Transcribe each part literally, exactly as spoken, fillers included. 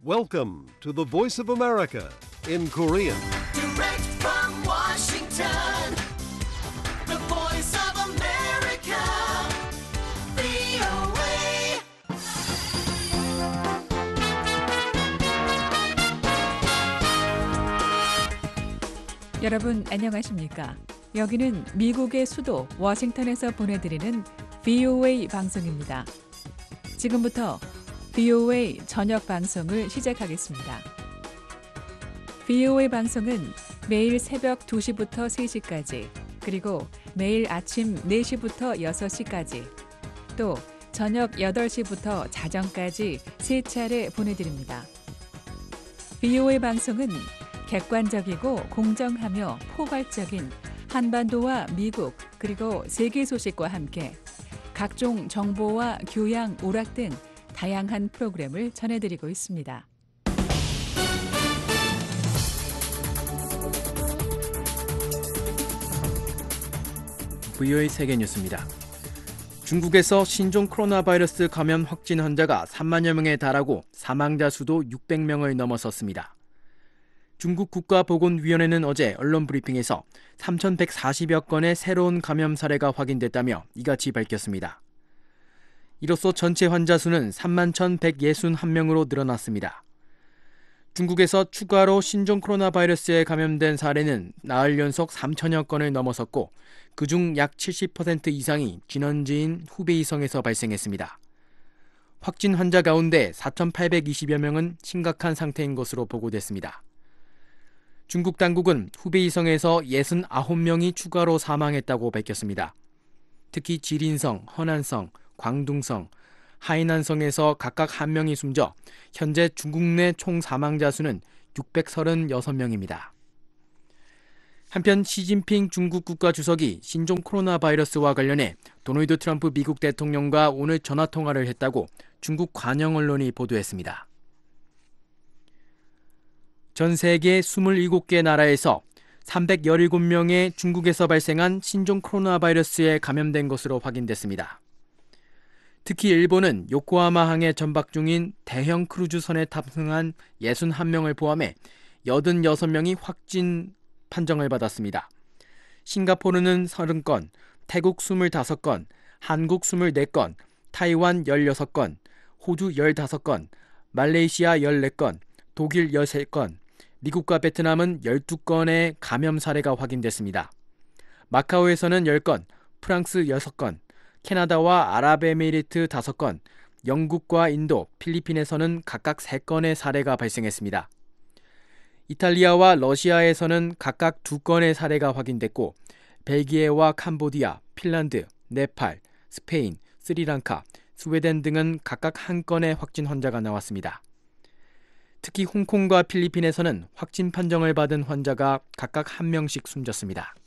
Welcome to the Voice of America in Korean. Direct from Washington, the Voice of America, 브이오에이. 여러분 안녕하십니까? 여기는 미국의 수도 워싱턴에서 보내드리는 브이오에이 방송입니다. 지금부터 브이오에이 저녁 방송을 시작하겠습니다. 브이오에이 방송은 매일 새벽 두 시부터 세 시까지, 그리고 매일 아침 네 시부터 여섯 시까지, 또 저녁 여덟 시부터 자정까지 세 차례 보내드립니다. 브이오에이 방송은 객관적이고 공정하며 포괄적인 한반도와 미국 그리고 세계 소식과 함께 각종 정보와 교양, 오락 등 다양한 프로그램을 전해드리고 있습니다. 브이오에이 세계 뉴스입니다. 중국에서 신종 코로나 바이러스 감염 확진 환자가 삼만여 명에 달하고 사망자 수도 육백 명을 넘어섰습니다. 중국 국가보건위원회는 어제 언론 브리핑에서 삼천백사십여 건의 새로운 감염 사례가 확인됐다며 이같이 밝혔습니다. 이로써 전체 환자 수는 삼만 천백육십일 명으로 늘어났습니다. 중국에서 추가로 신종 코로나 바이러스에 감염된 사례는 나흘 연속 삼천여 건을 넘어섰고 그중 약 칠십 퍼센트 이상이 진원지인 후베이성에서 발생했습니다. 확진 환자 가운데 사천팔백이십여 명은 심각한 상태인 것으로 보고됐습니다. 중국 당국은 후베이성에서 육십구 명이 추가로 사망했다고 밝혔습니다. 특히 지린성, 허난성, 광둥성, 하이난성에서 각각 한 명이 숨져 현재 중국 내 총 사망자 수는 육백삼십육 명입니다. 한편 시진핑 중국 국가주석이 신종 코로나 바이러스와 관련해 도널드 트럼프 미국 대통령과 오늘 전화통화를 했다고 중국 관영 언론이 보도했습니다. 전 세계 이십칠 개 나라에서 삼백십칠 명의 중국에서 발생한 신종 코로나 바이러스에 감염된 것으로 확인됐습니다. 특히 일본은 요코하마항에 전박 중인 대형 크루즈선에 탑승한 육십일 명을 포함해 팔십육 명이 확진 판정을 받았습니다. 싱가포르는 삼십 건, 태국 이십오 건, 한국 이십사 건, 타이완 십육 건, 호주 십오 건, 말레이시아 십사 건, 독일 십삼 건, 미국과 베트남은 십이 건의 감염 사례가 확인됐습니다. 마카오에서는 십 건, 프랑스 육 건, 캐나다와 아랍에미리트 다섯 건, 영국과 인도, 필리핀에서는 각각 세 건의 사례가 발생했습니다. 이탈리아와 러시아에서는 각각 두 건의 사례가 확인됐고 벨기에와 캄보디아, 핀란드, 네팔, 스페인, 스리랑카, 스웨덴 등은 각각 한 건의 확진 환자가 나왔습니다. 특히 홍콩과 필리핀에서는 확진 판정을 받은 환자가 각각 한 명씩 숨졌습니다.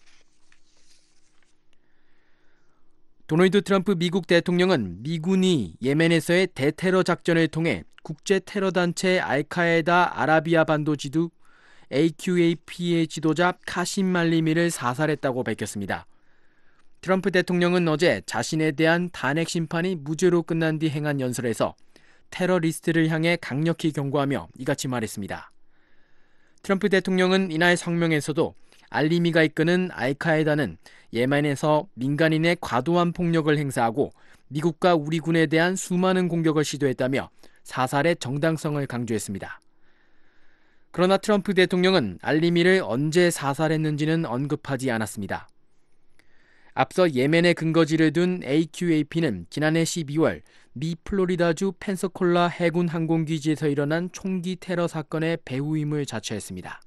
도널드 트럼프 미국 대통령은 미군이 예멘에서의 대테러 작전을 통해 국제 테러 단체 알카에다 아라비아 반도 지도 에이큐에이피의 지도자 카심 말리미를 사살했다고 밝혔습니다. 트럼프 대통령은 어제 자신에 대한 탄핵 심판이 무죄로 끝난 뒤 행한 연설에서 테러리스트를 향해 강력히 경고하며 이같이 말했습니다. 트럼프 대통령은 이날 성명에서도 알리미가 이끄는 알카에다는 예멘에서 민간인의 과도한 폭력을 행사하고 미국과 우리 군에 대한 수많은 공격을 시도했다며 사살의 정당성을 강조했습니다. 그러나 트럼프 대통령은 알리미를 언제 사살했는지는 언급하지 않았습니다. 앞서 예멘에 근거지를 둔 에이큐에이피는 지난해 십이월 미 플로리다주 펜서콜라 해군 항공기지에서 일어난 총기 테러 사건의 배후임을 자처했습니다.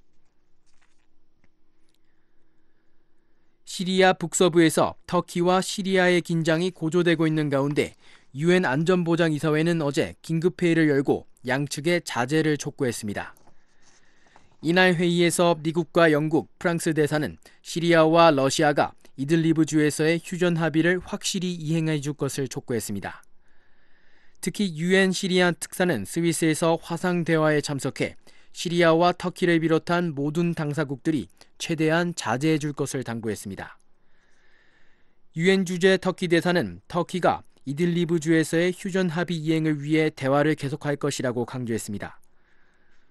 시리아 북서부에서 터키와 시리아의 긴장이 고조되고 있는 가운데 유엔 안전보장이사회는 어제 긴급회의를 열고 양측의 자제를 촉구했습니다. 이날 회의에서 미국과 영국, 프랑스 대사는 시리아와 러시아가 이들리브 주에서의 휴전 합의를 확실히 이행해 줄 것을 촉구했습니다. 특히 유엔 시리아 특사는 스위스에서 화상 대화에 참석해 시리아와 터키를 비롯한 모든 당사국들이 최대한 자제해 줄 것을 당부했습니다. 유엔 주재 터키 대사는 터키가 이들리브 주에서의 휴전 합의 이행을 위해 대화를 계속할 것이라고 강조했습니다.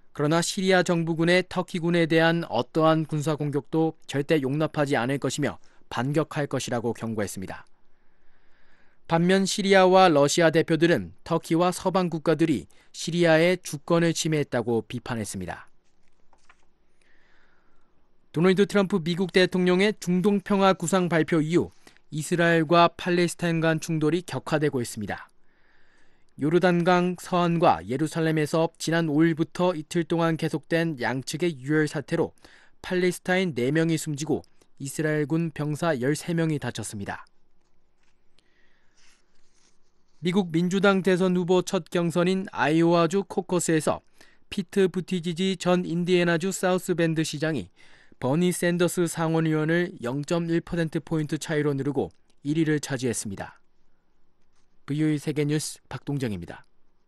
그러나 시리아 정부군의 터키군에 대한 어떠한 군사 공격도 절대 용납하지 않을 것이며 반격할 것이라고 경고했습니다. 반면 시리아와 러시아 대표들은 터키와 서방 국가들이 시리아의 주권을 침해했다고 비판했습니다. 도널드 트럼프 미국 대통령의 중동 평화 구상 발표 이후 이스라엘과 팔레스타인 간 충돌이 격화되고 있습니다. 요르단강 서안과 예루살렘에서 지난 오일부터 이틀 동안 계속된 양측의 유혈 사태로 팔레스타인 네 명이 숨지고 이스라엘군 병사 열세 명이 다쳤습니다. 미국 민주당 대선 후보 첫 경선인 아이오와주 코커스에서 피트 부티지지 전 인디애나주 사우스밴드 시장이 버니 샌더스 상원의원을 영 점 일 퍼센트포인트 차이로 누르고 일 위를 차지했습니다. 브이오에이 세계뉴스 박동정입니다.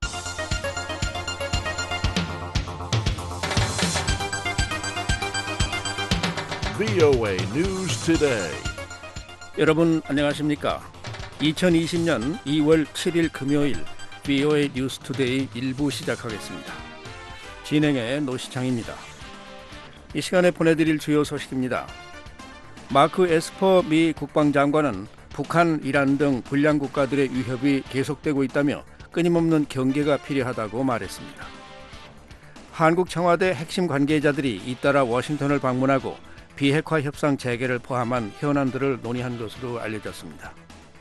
브이오에이 News Today. 여러분 안녕하십니까? 이천이십년 이월 칠일 금요일 브이오에이 뉴스 투데이 일 부 시작하겠습니다. 진행의 노시창입니다. 이 시간에 보내드릴 주요 소식입니다. 마크 에스퍼 미 국방장관은 북한, 이란 등 불량 국가들의 위협이 계속되고 있다며 끊임없는 경계가 필요하다고 말했습니다. 한국 청와대 핵심 관계자들이 잇따라 워싱턴을 방문하고 비핵화 협상 재개를 포함한 현안들을 논의한 것으로 알려졌습니다.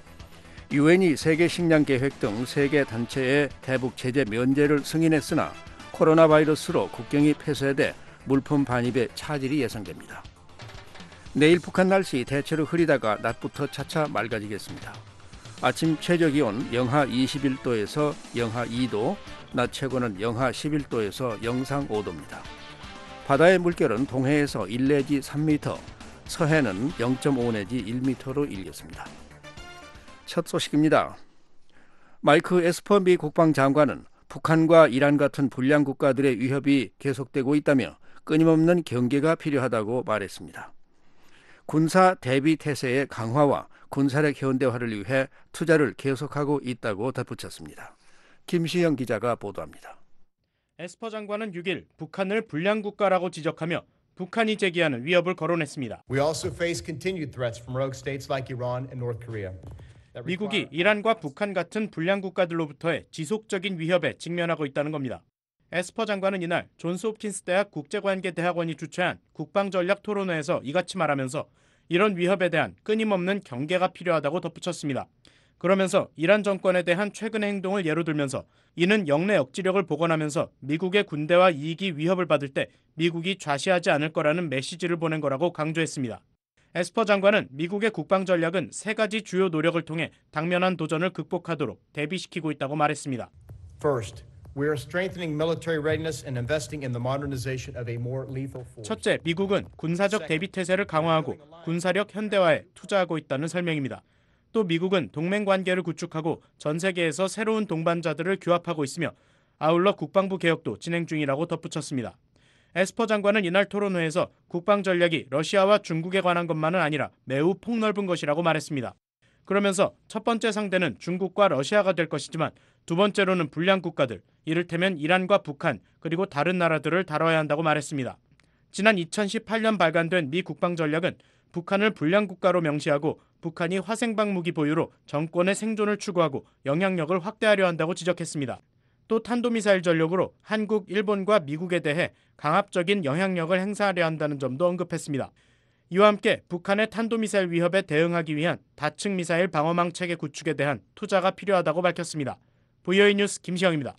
유엔이 세계 식량 계획 등 세계 단체의 대북 제재 면제를 승인했으나 코로나 바이러스로 국경이 폐쇄돼 물품 반입에 차질이 예상됩니다. 내일 북한 날씨 대체로 흐리다가 낮부터 차차 맑아지겠습니다. 아침 최저기온 영하 이십일 도에서 영하 이 도, 낮 최고는 영하 십일 도에서 영상 오 도입니다. 바다의 물결은 동해에서 일 내지 삼 미터, 서해는 영 점 오 내지 일 미터로 일겠습니다. 첫 소식입니다. 마이크 에스퍼 미 국방장관은 북한과 이란 같은 불량 국가들의 위협이 계속되고 있다며 끊임없는 경계가 필요하다고 말했습니다. 군사 대비 태세의 강화와 군사력 현대화를 위해 투자를 계속하고 있다고 덧붙였습니다. 김시영 기자가 보도합니다. 에스퍼 장관은 육 일 북한을 불량 국가라고 지적하며 북한이 제기하는 위협을 거론했습니다. We also face continued threats from rogue states like Iran and North Korea. 미국이 이란과 북한 같은 불량 국가들로부터의 지속적인 위협에 직면하고 있다는 겁니다. 에스퍼 장관은 이날 존스 홉킨스 대학 국제관계대학원이 주최한 국방전략 토론회에서 이같이 말하면서 이런 위협에 대한 끊임없는 경계가 필요하다고 덧붙였습니다. 그러면서 이란 정권에 대한 최근의 행동을 예로 들면서 이는 영내 억지력을 복원하면서 미국의 군대와 이익이 위협을 받을 때 미국이 좌시하지 않을 거라는 메시지를 보낸 거라고 강조했습니다. 에스퍼 장관은 미국의 국방 전략은 세 가지 주요 노력을 통해 당면한 도전을 극복하도록 대비시키고 있다고 말했습니다. First, we are strengthening military readiness and investing in the modernization of a more lethal force. 첫째, 미국은 군사적 대비 태세를 강화하고 군사력 현대화에 투자하고 있다는 설명입니다. 또 미국은 동맹 관계를 구축하고 전 세계에서 새로운 동반자들을 규합하고 있으며 아울러 국방부 개혁도 진행 중이라고 덧붙였습니다. 에스퍼 장관은 이날 토론회에서 국방 전략이 러시아와 중국에 관한 것만은 아니라 매우 폭넓은 것이라고 말했습니다. 그러면서 첫 번째 상대는 중국과 러시아가 될 것이지만 두 번째로는 불량 국가들, 이를테면 이란과 북한, 그리고 다른 나라들을 다뤄야 한다고 말했습니다. 지난 이천십팔년 발간된 미 국방 전략은 북한을 불량 국가로 명시하고 북한이 화생방 무기 보유로 정권의 생존을 추구하고 영향력을 확대하려 한다고 지적했습니다. 또 탄도미사일 전력으로 한국, 일본과 미국에 대해 강압적인 영향력을 행사하려 한다는 점도 언급했습니다. 이와 함께 북한의 탄도미사일 위협에 대응하기 위한 다층 미사일 방어망 체계 구축에 대한 투자가 필요하다고 밝혔습니다. 브이오에이 뉴스 김시영입니다.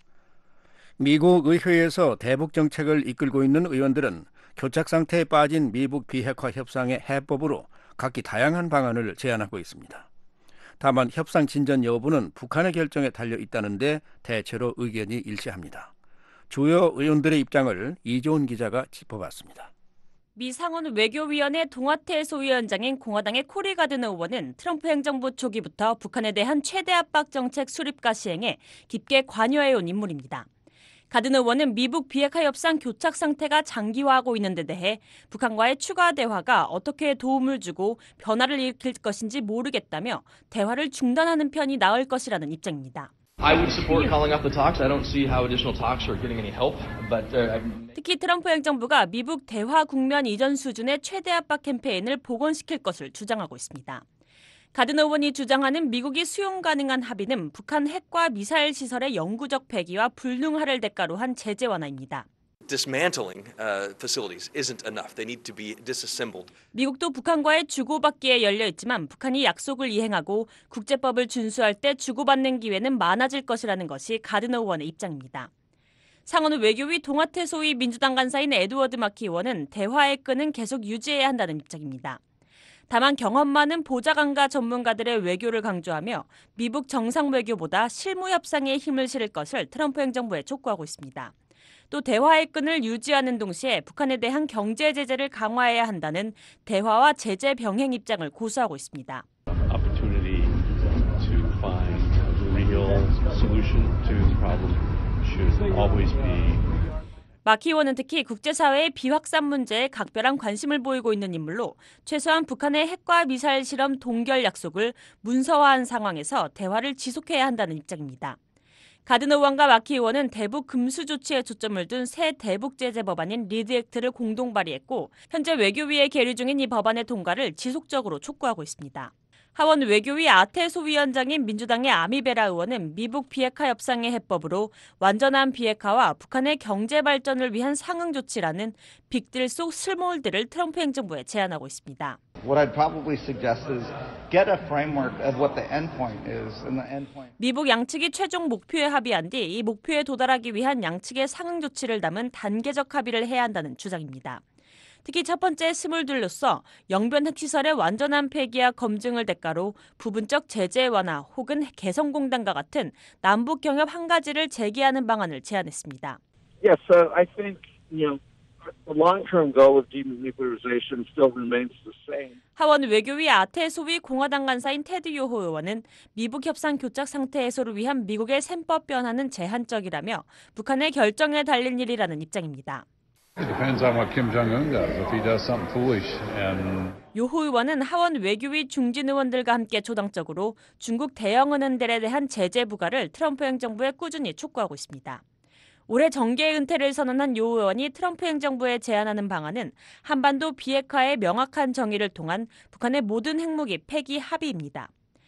미국 의회에서 대북 정책을 이끌고 있는 의원들은 교착 상태에 빠진 미북 비핵화 협상의 해법으로 각기 다양한 방안을 제안하고 있습니다. 다만 협상 진전 여부는 북한의 결정에 달려 있다는데 대체로 의견이 일치합니다. 주요 의원들의 입장을 이조은 기자가 짚어봤습니다. 미 상원 외교위원회 동아태 소위원장인 공화당의 코리 가드너 의원은 트럼프 행정부 초기부터 북한에 대한 최대 압박 정책 수립과 시행에 깊게 관여해온 인물입니다. 가드너 의원은 미북 비핵화 협상 교착 상태가 장기화하고 있는 데 대해 북한과의 추가 대화가 어떻게 도움을 주고 변화를 일으킬 것인지 모르겠다며 대화를 중단하는 편이 나을 것이라는 입장입니다. I would support calling off the talks. I don't see how additional talks are getting any help. But uh, 특히 트럼프 행정부가 미북 대화 국면 이전 수준의 최대 압박 캠페인을 복원시킬 것을 주장하고 있습니다. 가드너 의원이 주장하는 미국이 수용 가능한 합의는 북한 핵과 미사일 시설의 영구적 폐기와 불능화를 대가로 한 제재 완화입니다. Dismantling uh, facilities isn't enough. They need to be disassembled. 미국도 북한과의 주고받기에 열려 있지만 북한이 약속을 이행하고 국제법을 준수할 때 주고받는 기회는 많아질 것이라는 것이 가드너 의원의 입장입니다. 상원 외교위 동아태 소위 민주당 간사인 에드워드 마키 의원은 대화의 끈은 계속 유지해야 한다는 입장입니다. 다만 경험 많은 보좌관과 전문가들의 외교를 강조하며 미북 정상 외교보다 실무 협상에 힘을 실을 것을 트럼프 행정부에 촉구하고 있습니다. 또 대화의 끈을 유지하는 동시에 북한에 대한 경제 제재를 강화해야 한다는 대화와 제재 병행 입장을 고수하고 있습니다. Opportunity to find a real solution to the problem should always be. 마키 의원은 특히 국제사회의 비확산 문제에 각별한 관심을 보이고 있는 인물로 최소한 북한의 핵과 미사일 실험 동결 약속을 문서화한 상황에서 대화를 지속해야 한다는 입장입니다. 가드너 의원과 마키 의원은 대북 금수 조치에 초점을 둔 새 대북 제재 법안인 리드 액트를 공동 발의했고 현재 외교위에 계류 중인 이 법안의 통과를 지속적으로 촉구하고 있습니다. 하원 외교위 아태 소위원장인 민주당의 아미베라 의원은 미북 비핵화 협상의 해법으로 완전한 비핵화와 북한의 경제 발전을 위한 상응 조치라는 빅딜 속 스몰딜을 트럼프 행정부에 제안하고 있습니다. What I'd probably suggest is get a framework of what the endpoint is, and the endpoint. 미북 양측이 최종 목표에 합의한 뒤 이 목표에 도달하기 위한 양측의 상응 조치를 담은 단계적 합의를 해야 한다는 주장입니다. 특히 첫 번째 스몰들로서 영변 핵시설의 완전한 폐기와 검증을 대가로 부분적 제재 완화 혹은 개성공단과 같은 남북 경협 한 가지를 제기하는 방안을 제안했습니다. Yes, uh, I think you know the long-term goal of denuclearization still remains the same. 하원 외교위 아태 소위 공화당 간사인 테드 요호 의원은 미북 협상 교착 상태 해소를 위한 미국의 셈법 변화는 제한적이라며 북한의 결정에 달린 일이라는 입장입니다. It depends on what Kim Jong-un does. If he does something foolish and 요호 의원은 하원 외교위 중진 의원들과 함께 초당적으로 중국 대형 은행들에 대한 제재 부과를 트럼프 행정부에 꾸준히 촉구하고 있습니다. 올해 정계 은퇴를 선언한 요 의원이 트럼프 행정부에 제안하는 방안은 한반도 비핵화의 명확한 정의를 통한 북한의 모든 핵무기 폐기 합의입니다.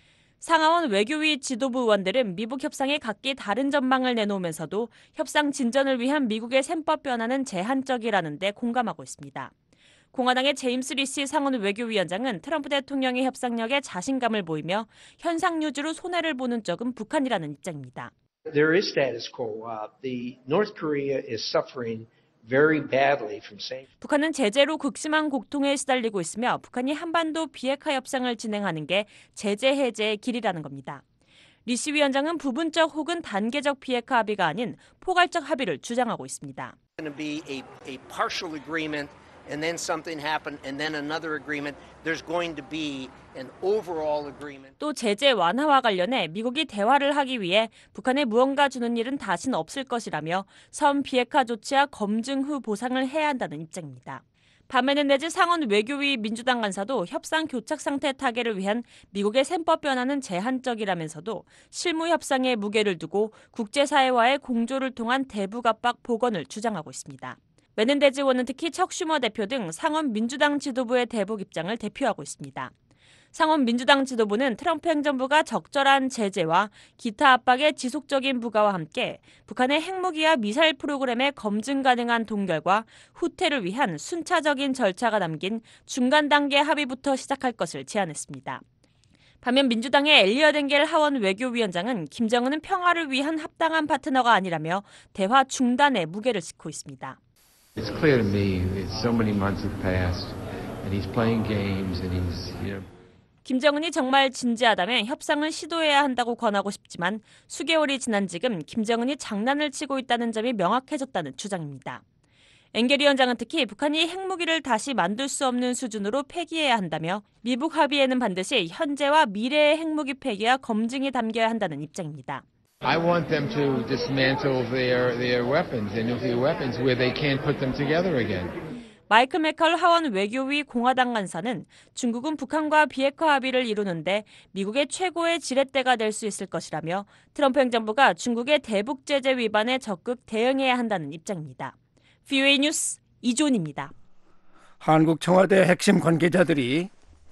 상하원 외교위 지도부 의원들은 미북 협상에 각기 다른 전망을 내놓으면서도 협상 진전을 위한 미국의 셈법 변화는 제한적이라는 데 공감하고 있습니다. 공화당의 제임스 리시 상원 외교위원장은 트럼프 대통령의 협상력에 자신감을 보이며 현상 유지로 손해를 보는 쪽은 북한이라는 입장입니다. There is status quo. Uh, the North Korea is suffering very badly from saying. 북한은 제재로 극심한 고통에 시달리고 있으며 북한이 한반도 비핵화 협상을 진행하는 게 제재 해제의 길이라는 겁니다. 리시 위원장은 부분적 혹은 단계적 비핵화 합의가 아닌 포괄적 합의를 주장하고 있습니다. Going to be a, a partial agreement, and then something happened, and then another agreement. There's going to be an overall agreement. 또 제재 완화와 관련해 미국이 대화를 하기 위해 북한에 무언가 주는 일은 다시는 없을 것이라며 선 비핵화 조치와 검증 후 보상을 해야 한다는 입장입니다. 반면에 내지 상원 외교위 민주당 간사도 협상 교착 상태 타개를 위한 미국의 셈법 변화는 제한적이라면서도 실무 협상에 무게를 두고 국제사회와의 공조를 통한 대북 압박 복원을 주장하고 있습니다. 메넨데즈 의원은 특히 척 슈머 대표 등 상원 민주당 지도부의 대북 입장을 대표하고 있습니다. 상원 민주당 지도부는 트럼프 행정부가 적절한 제재와 기타 압박의 지속적인 부과와 함께 북한의 핵무기와 미사일 프로그램의 검증 가능한 동결과 후퇴를 위한 순차적인 절차가 담긴 중간 단계 합의부터 시작할 것을 제안했습니다. 반면 민주당의 엘리엇 엥겔 하원 외교위원장은 김정은은 평화를 위한 합당한 파트너가 아니라며 대화 중단에 무게를 싣고 있습니다. It's clear to me that so many months have passed and he's playing games and he's, you know. 김정은이 정말 진지하다면 협상을 시도해야 한다고 권하고 싶지만 수개월이 지난 지금 김정은이 장난을 치고 있다는 점이 명확해졌다는 주장입니다. 엥겔 위원장은 특히 북한이 핵무기를 다시 만들 수 없는 수준으로 폐기해야 한다며 미북 합의에는 반드시 현재와 미래의 핵무기 폐기와 검증이 담겨야 한다는 입장입니다. I want them to dismantle their their weapons, their nuclear weapons, where they can't put them together again. 마이클 맥컬 하원 외교위 공화당 간사는 중국은 북한과 비핵화 합의를 이루는데 미국의 최고의 지렛대가 될 수 있을 것이라며 트럼프 행정부가 중국의 대북 제재 위반에 적극 대응해야 한다는 입장입니다. 브이오에이 뉴스 이존입니다. 한국 청와대 핵심 관계자들이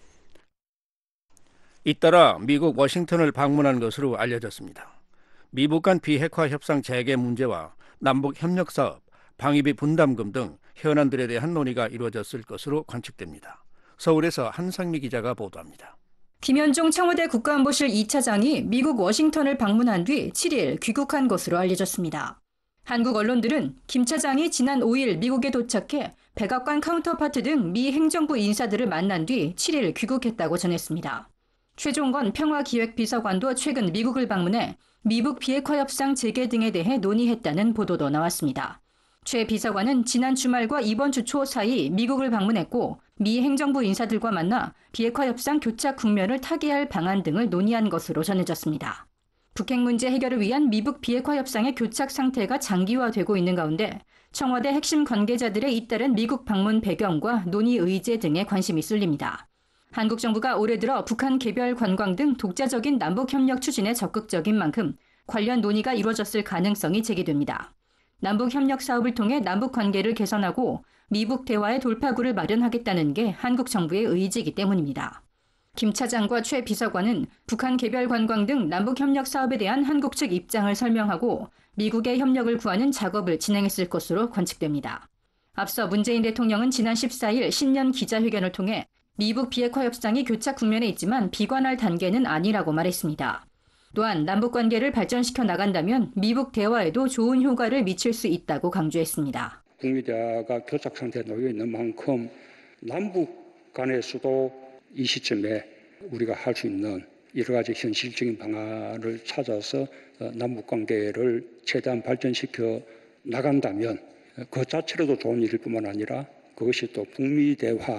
잇따라 미국 워싱턴을 방문한 것으로 알려졌습니다. 미북 간 비핵화 협상 재개 문제와 남북 협력 사업, 방위비 분담금 등 현안들에 대한 논의가 이루어졌을 것으로 관측됩니다. 서울에서 한상미 기자가 보도합니다. 김현종 청와대 국가안보실 이 차장이 미국 워싱턴을 방문한 뒤 칠 일 귀국한 것으로 알려졌습니다. 한국 언론들은 김 차장이 지난 오 일 미국에 도착해 백악관 카운터파트 등 미 행정부 인사들을 만난 뒤 칠 일 귀국했다고 전했습니다. 최종건 평화기획비서관도 최근 미국을 방문해 미북 비핵화 협상 재개 등에 대해 논의했다는 보도도 나왔습니다. 최 비서관은 지난 주말과 이번 주 초 사이 미국을 방문했고 미 행정부 인사들과 만나 비핵화 협상 교착 국면을 타개할 방안 등을 논의한 것으로 전해졌습니다. 북핵 문제 해결을 위한 미북 비핵화 협상의 교착 상태가 장기화되고 있는 가운데 청와대 핵심 관계자들의 잇따른 미국 방문 배경과 논의 의제 등에 관심이 쏠립니다. 한국 정부가 올해 들어 북한 개별 관광 등 독자적인 남북협력 추진에 적극적인 만큼 관련 논의가 이루어졌을 가능성이 제기됩니다. 남북협력 사업을 통해 남북관계를 개선하고 미북 대화의 돌파구를 마련하겠다는 게 한국 정부의 의지이기 때문입니다. 김 차장과 최 비서관은 북한 개별 관광 등 남북협력 사업에 대한 한국 측 입장을 설명하고 미국의 협력을 구하는 작업을 진행했을 것으로 관측됩니다. 앞서 문재인 대통령은 지난 십사 일 신년 기자회견을 통해 미북 비핵화 협상이 교착 국면에 있지만 비관할 단계는 아니라고 말했습니다. 또한 남북관계를 발전시켜 나간다면 미북 대화에도 좋은 효과를 미칠 수 있다고 강조했습니다. 북미 대화가 교착 상태에 놓여 있는 만큼 남북 간에서도 이 시점에 우리가 할 수 있는 여러 가지 현실적인 방안을 찾아서 남북관계를 최대한 발전시켜 나간다면 그 자체로도 좋은 일일 뿐만 아니라 그것이 또 북미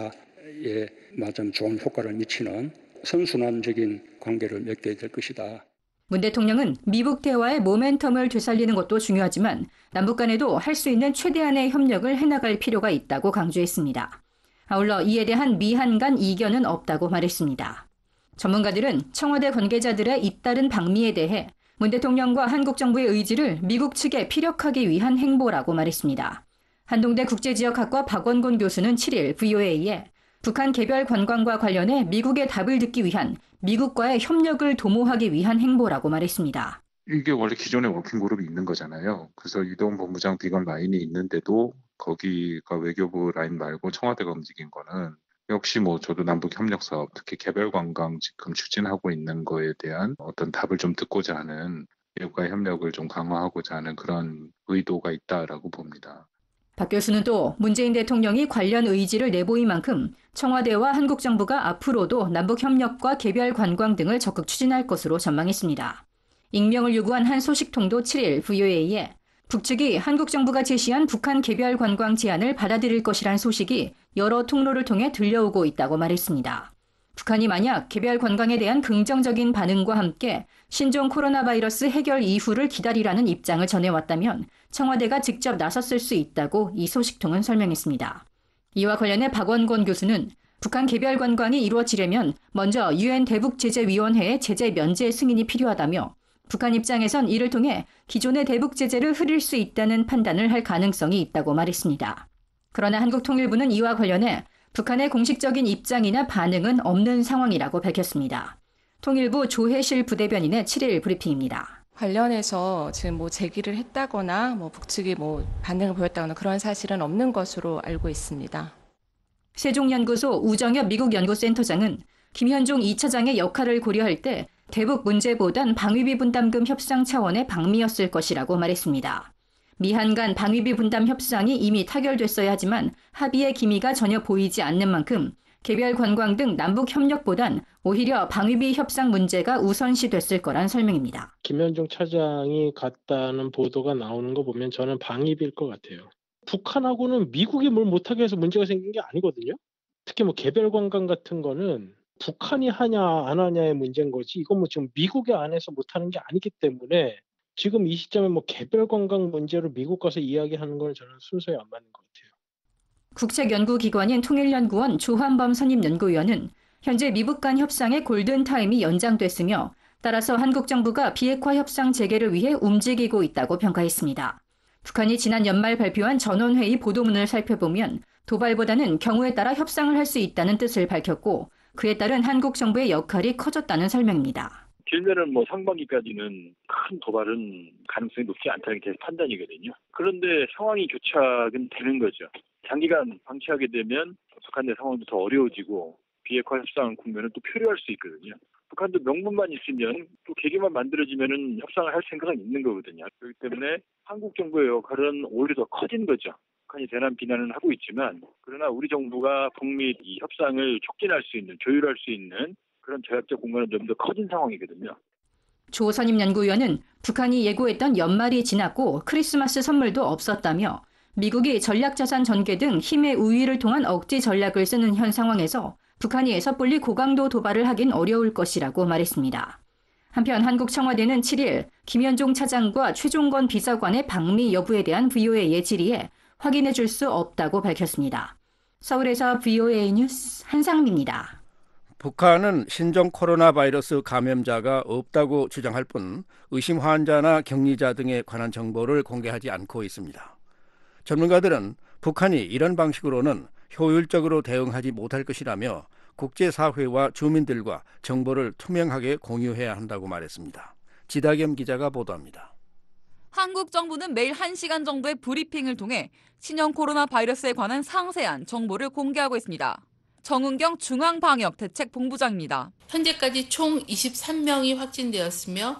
대화에 맞은 좋은 효과를 미치는 선순환적인 관계를 맺게 될 것이다. 문 대통령은 미북 대화의 모멘텀을 되살리는 것도 중요하지만 남북 간에도 할 수 있는 최대한의 협력을 해나갈 필요가 있다고 강조했습니다. 아울러 이에 대한 미한 간 이견은 없다고 말했습니다. 전문가들은 청와대 관계자들의 잇따른 방미에 대해 문 대통령과 한국 정부의 의지를 미국 측에 피력하기 위한 행보라고 말했습니다. 한동대 국제지역학과 박원곤 교수는 칠 일 브이오에이에 북한 개별 관광과 관련해 미국의 답을 듣기 위한 미국과의 협력을 도모하기 위한 행보라고 말했습니다. 이게 원래 기존에 워킹그룹이 있는 거잖아요. 그래서 이동훈 본부장 비건 라인이 있는데도 거기가 외교부 라인 말고 청와대가 움직인 거는 역시 뭐 저도 남북 협력 사업, 특히 개별 관광 지금 추진하고 있는 거에 대한 어떤 답을 좀 듣고자 하는 미국과의 협력을 좀 강화하고자 하는 그런 의도가 있다라고 봅니다. 박 교수는 또 문재인 대통령이 관련 의지를 내보인 만큼 청와대와 한국 정부가 앞으로도 남북협력과 개별 관광 등을 적극 추진할 것으로 전망했습니다. 익명을 요구한 한 소식통도 칠 일 브이오에이에 북측이 한국 정부가 제시한 북한 개별 관광 제안을 받아들일 것이란 소식이 여러 통로를 통해 들려오고 있다고 말했습니다. 북한이 만약 개별 관광에 대한 긍정적인 반응과 함께 신종 코로나 바이러스 해결 이후를 기다리라는 입장을 전해왔다면 청와대가 직접 나섰을 수 있다고 이 소식통은 설명했습니다. 이와 관련해 박원곤 교수는 북한 개별 관광이 이루어지려면 먼저 유엔 대북제재위원회의 제재 면제 승인이 필요하다며 북한 입장에선 이를 통해 기존의 대북 제재를 흐릴 수 있다는 판단을 할 가능성이 있다고 말했습니다. 그러나 한국통일부는 이와 관련해 북한의 공식적인 입장이나 반응은 없는 상황이라고 밝혔습니다. 통일부 조혜실 부대변인의 칠 일 브리핑입니다. 관련해서 지금 뭐 제기를 했다거나 뭐 북측이 뭐 반응을 보였다거나 그런 사실은 없는 것으로 알고 있습니다. 세종연구소 우정엽 미국 연구센터장은 김현종 이 차장의 역할을 고려할 때 대북 문제보단 방위비 분담금 협상 차원의 방미였을 것이라고 말했습니다. 미한 간 방위비 분담 협상이 이미 타결됐어야 하지만 합의의 기미가 전혀 보이지 않는 만큼 개별 관광 등 남북 협력보단 오히려 방위비 협상 문제가 우선시됐을 거란 설명입니다. 김현종 차장이 갔다는 보도가 나오는 거 보면 저는 방위비일 것 같아요. 북한하고는 미국이 뭘 못하게 해서 문제가 생긴 게 아니거든요. 특히 뭐 개별 관광 같은 거는 북한이 하냐 안 하냐의 문제인 거지 이건 뭐 지금 미국의 안에서 못하는 게 아니기 때문에 지금 이 시점에 뭐 개별 관광 문제로 미국 가서 이야기하는 건 저는 순서에 안 맞는 것 같아요. 국책연구기관인 통일연구원 조환범 선임연구위원은 현재 미북 간 협상의 골든타임이 연장됐으며 따라서 한국 정부가 비핵화 협상 재개를 위해 움직이고 있다고 평가했습니다. 북한이 지난 연말 발표한 전원회의 보도문을 살펴보면 도발보다는 경우에 따라 협상을 할 수 있다는 뜻을 밝혔고 그에 따른 한국 정부의 역할이 커졌다는 설명입니다. 길면은 뭐 상반기까지는 큰 도발은 가능성이 높지 않다는 게 판단이거든요. 그런데 상황이 교착은 되는 거죠. 장기간 방치하게 되면 북한 내 상황도 더 어려워지고 비핵화 협상 국면은 또 표류할 수 있거든요. 북한도 명분만 있으면 또 계기만 만들어지면은 협상을 할 생각은 있는 거거든요. 그렇기 때문에 한국 정부의 역할은 오히려 더 커진 거죠. 북한이 대남 비난은 하고 있지만 그러나 우리 정부가 북미 이 협상을 촉진할 수 있는, 조율할 수 있는 그런 전략적 공간은 좀 더 커진 상황이거든요. 조 선임 연구위원은 북한이 예고했던 연말이 지났고 크리스마스 선물도 없었다며 미국이 전략자산 전개 등 힘의 우위를 통한 억지 전략을 쓰는 현 상황에서 북한이 섣불리 고강도 도발을 하긴 어려울 것이라고 말했습니다. 한편 한국 청와대는 칠 일 김현종 차장과 최종건 비서관의 방미 여부에 대한 브이오에이의 질의에 확인해 줄 수 없다고 밝혔습니다. 서울에서 브이오에이 뉴스 한상미입니다. 북한은 신종 코로나 바이러스 감염자가 없다고 주장할 뿐 의심 환자나 격리자 등에 관한 정보를 공개하지 않고 있습니다. 전문가들은 북한이 이런 방식으로는 효율적으로 대응하지 못할 것이라며 국제사회와 주민들과 정보를 투명하게 공유해야 한다고 말했습니다. 지다겸 기자가 보도합니다. 한국 정부는 매일 한 시간 정도의 브리핑을 통해 신형 코로나 바이러스에 관한 상세한 정보를 공개하고 있습니다. 정은경 중앙방역대책본부장입니다. 현재까지 총 이십삼 명이 확진되었으며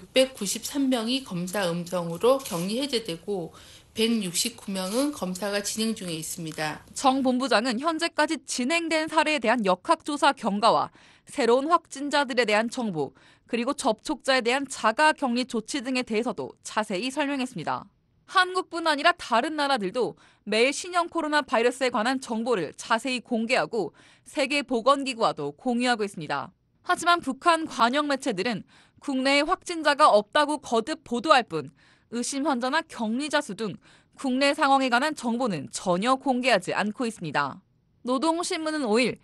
육백구십삼 명이 검사 음성으로 격리 해제되고 백육십구 명은 검사가 진행 중에 있습니다. 정 본부장은 현재까지 진행된 사례에 대한 역학조사 경과와 새로운 확진자들에 대한 정보, 그리고 접촉자에 대한 자가격리 조치 등에 대해서도 자세히 설명했습니다. 한국뿐 아니라 다른 나라들도 매일 신형 코로나 바이러스에 관한 정보를 자세히 공개하고 세계보건기구와도 공유하고 있습니다. 하지만 북한 관영 매체들은 국내에 확진자가 없다고 거듭 보도할 뿐 의심 환자나 격리자 수 등 국내 상황에 관한 정보는 전혀 공개하지 않고 있습니다. 노동신문은 오 일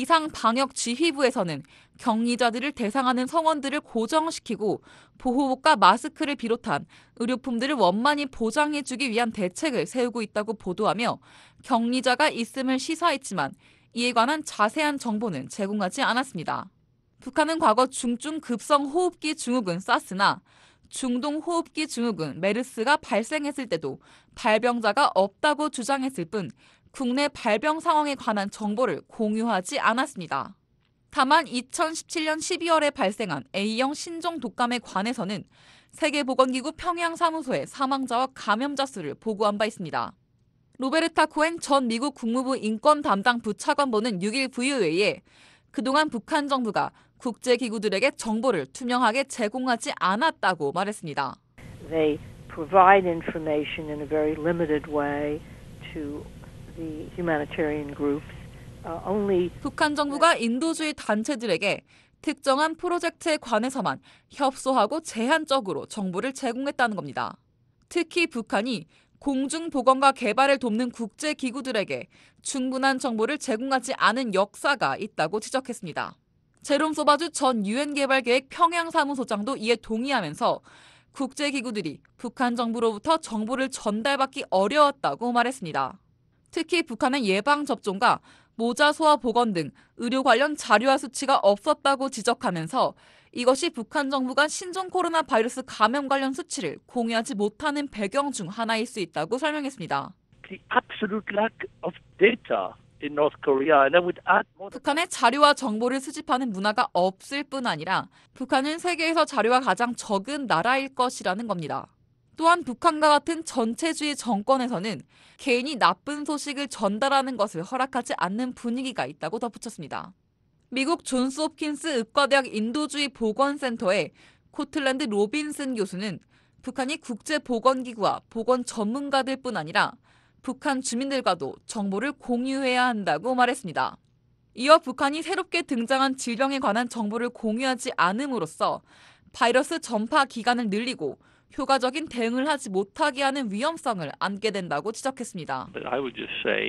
비상방역지휘부에서는 격리자들을 대상하는 성원들을 고정시키고 보호복과 마스크를 비롯한 의료품들을 원만히 보장해주기 위한 대책을 세우고 있다고 보도하며 격리자가 있음을 시사했지만 이에 관한 자세한 정보는 제공하지 않았습니다. 북한은 과거 중증 급성 호흡기 증후군 사스나 중동 호흡기 증후군 메르스가 발생했을 때도 발병자가 없다고 주장했을 뿐 국내 발병 상황에 관한 정보를 공유하지 않았습니다. 다만 이천십칠 년 십이월에 발생한 에이형 신종 독감에 관해서는 세계보건기구 평양사무소에 사망자와 감염자 수를 보고한 바 있습니다. 로베르타 코엔 전 미국 국무부 인권 담당 부차관보는 육 일 브이오에이에 그동안 북한 정부가 국제기구들에게 정보를 투명하게 제공하지 않았다고 말했습니다. They provide information in a very limited way to the humanitarian groups. Uh, only 북한 정부가 인도주의 단체들에게 특정한 프로젝트에 관해서만 협소하고 제한적으로 정보를 제공했다는 겁니다. 특히 북한이 공중보건과 개발을 돕는 국제기구들에게 충분한 정보를 제공하지 않은 역사가 있다고 지적했습니다. 제롬 소바주 전 유엔개발계획 평양사무소장도 이에 동의하면서 국제기구들이 북한 정부로부터 정보를 전달받기 어려웠다고 말했습니다. 특히 북한의 예방접종과 모자 소화 보건 등 의료 관련 자료와 수치가 없었다고 지적하면서 이것이 북한 정부가 신종 코로나 바이러스 감염 관련 수치를 공유하지 못하는 배경 중 하나일 수 있다고 설명했습니다. The absolute lack of data in North Korea, and I would add more. 북한의 자료와 정보를 수집하는 문화가 없을 뿐 아니라 북한은 세계에서 자료가 가장 적은 나라일 것이라는 겁니다. 또한 북한과 같은 전체주의 정권에서는 개인이 나쁜 소식을 전달하는 것을 허락하지 않는 분위기가 있다고 덧붙였습니다. 미국 존스 홉킨스 의과대학 인도주의 보건센터의 코틀랜드 로빈슨 교수는 북한이 국제보건기구와 보건 전문가들 뿐 아니라 북한 주민들과도 정보를 공유해야 한다고 말했습니다. 이어 북한이 새롭게 등장한 질병에 관한 정보를 공유하지 않음으로써 바이러스 전파 기간을 늘리고 효과적인 대응을 하지 못하게 하는 위험성을 안게 된다고 지적했습니다. I would just say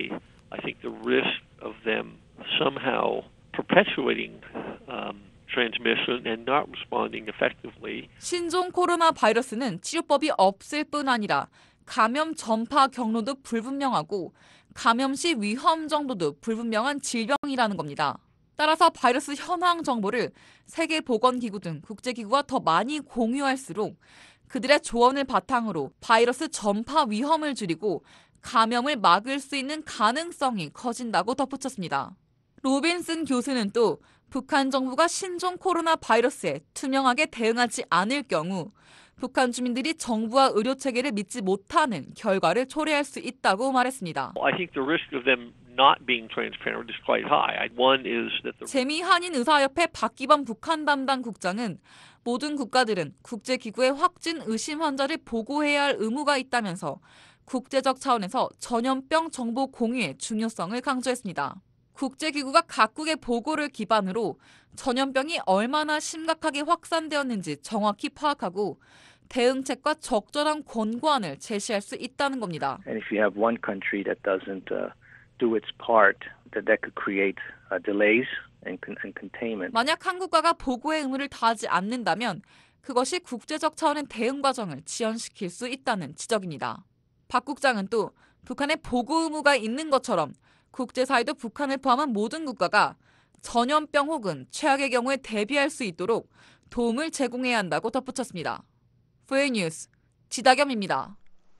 I think the risk of them somehow perpetuating um, transmission and not responding effectively. 신종 코로나 바이러스는 치료법이 없을 뿐 아니라 감염 전파 경로도 불분명하고 감염 시 위험 정도도 불분명한 질병이라는 겁니다. 따라서 바이러스 현황 정보를 세계보건기구 등 국제기구와 더 많이 공유할수록 그들의 조언을 바탕으로 바이러스 전파 위험을 줄이고 감염을 막을 수 있는 가능성이 커진다고 덧붙였습니다. 로빈슨 교수는 또 북한 정부가 신종 코로나 바이러스에 투명하게 대응하지 않을 경우 북한 주민들이 정부와 의료 체계를 믿지 못하는 결과를 초래할 수 있다고 말했습니다. I think the risk of them not being transparent is quite high. One is that the 재미 한인의사협회 박기범 북한 담당 국장은 모든 국가들은 국제기구에 확진 의심 환자를 보고해야 할 의무가 있다면서 국제적 차원에서 전염병 정보 공유의 중요성을 강조했습니다. 국제기구가 각국의 보고를 기반으로 전염병이 얼마나 심각하게 확산되었는지 정확히 파악하고 대응책과 적절한 권고안을 제시할 수 있다는 겁니다. And if you have one country that doesn't uh, do its part, that that could create uh, delays and, and containment. 만약 한 국가가 보고의 의무를 다하지 않는다면 그것이 국제적 차원의 대응 과정을 지연시킬 수 있다는 지적입니다. 박 국장은 또 북한에 보고 의무가 있는 것처럼 국제사회도 북한을 포함한 모든 국가가 전염병 혹은 최악의 경우에 대비할 수 있도록 도움을 제공해야 한다고 덧붙였습니다. 포에이 뉴스 지다겸입니다.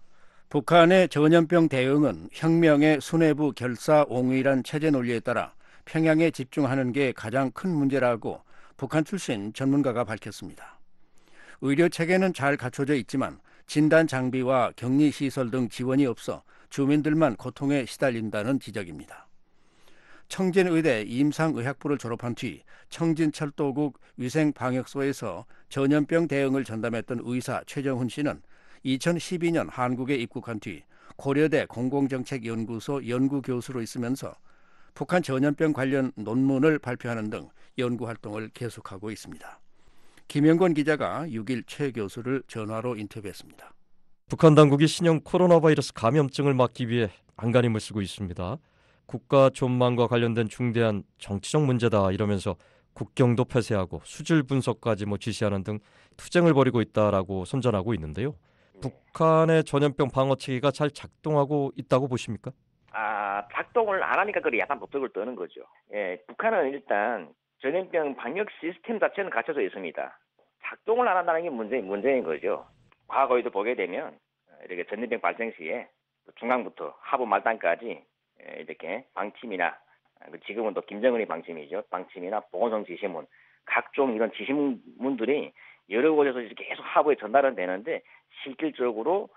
북한의 전염병 대응은 혁명의 수뇌부 결사옹위란 체제 논리에 따라 평양에 집중하는 게 가장 큰 문제라고 북한 출신 전문가가 밝혔습니다. 의료 체계는 잘 갖춰져 있지만 진단 장비와 격리 시설 등 지원이 없어 주민들만 고통에 시달린다는 지적입니다. 청진의대 임상의학부를 졸업한 뒤 청진철도국 위생방역소에서 전염병 대응을 전담했던 의사 최정훈 씨는 이천십이 년 한국에 입국한 뒤 고려대 공공정책연구소 연구교수로 있으면서 북한 전염병 관련 논문을 발표하는 등 연구활동을 계속하고 있습니다. 김영권 기자가 육 일 최 교수를 전화로 인터뷰했습니다. 북한 당국이 신형 코로나 바이러스 감염증을 막기 위해 안간힘을 쓰고 있습니다. 국가 존망과 관련된 중대한 정치적 문제다 이러면서 국경도 폐쇄하고 수질 분석까지 뭐 지시하는 등 투쟁을 벌이고 있다라고 선전하고 있는데요. 북한의 전염병 방어 체계가 잘 작동하고 있다고 보십니까? 아, 작동을 안 하니까 그래 약간 법적을 떠는 거죠. 예, 북한은 일단 전염병 방역 시스템 자체는 갖춰져 있습니다. 작동을 안 한다는 게 문제, 문제인 거죠. 과거에도 보게 되면 이렇게 전염병 발생 시에 중앙부터 하부 말단까지 이렇게 방침이나 지금은 또 김정은이 방침이죠. 방침이나 보건성 지시문, 각종 이런 지시문들이 여러 곳에서 계속 하부에 전달은 되는데 실질적으로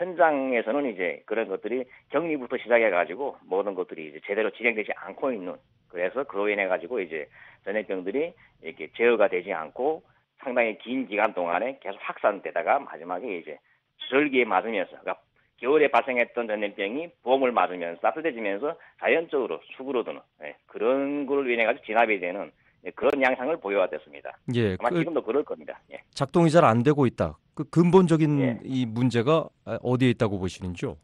현장에서는 이제 그런 것들이 격리부터 시작해가지고 모든 것들이 이제 제대로 진행되지 않고 있는, 그래서 그로 인해 가지고 이제 전염병들이 이렇게 제어가 되지 않고 상당히 긴 기간 동안에 계속 확산되다가 마지막에 이제 절기에 맞으면서, 그러니까 겨울에 발생했던 전염병이 봄을 맞으면서 따뜻해지면서 자연적으로 수그러드는 예, 그런 걸로 인해 가지고 진압이 되는 예, 그런 양상을 보여왔습니다. 예, 아마 그 지금도 그럴 겁니다. 예. 작동이 잘 안 되고 있다. 그 근본적인 예. 이 문제가 어디에 있다고 보시는지요?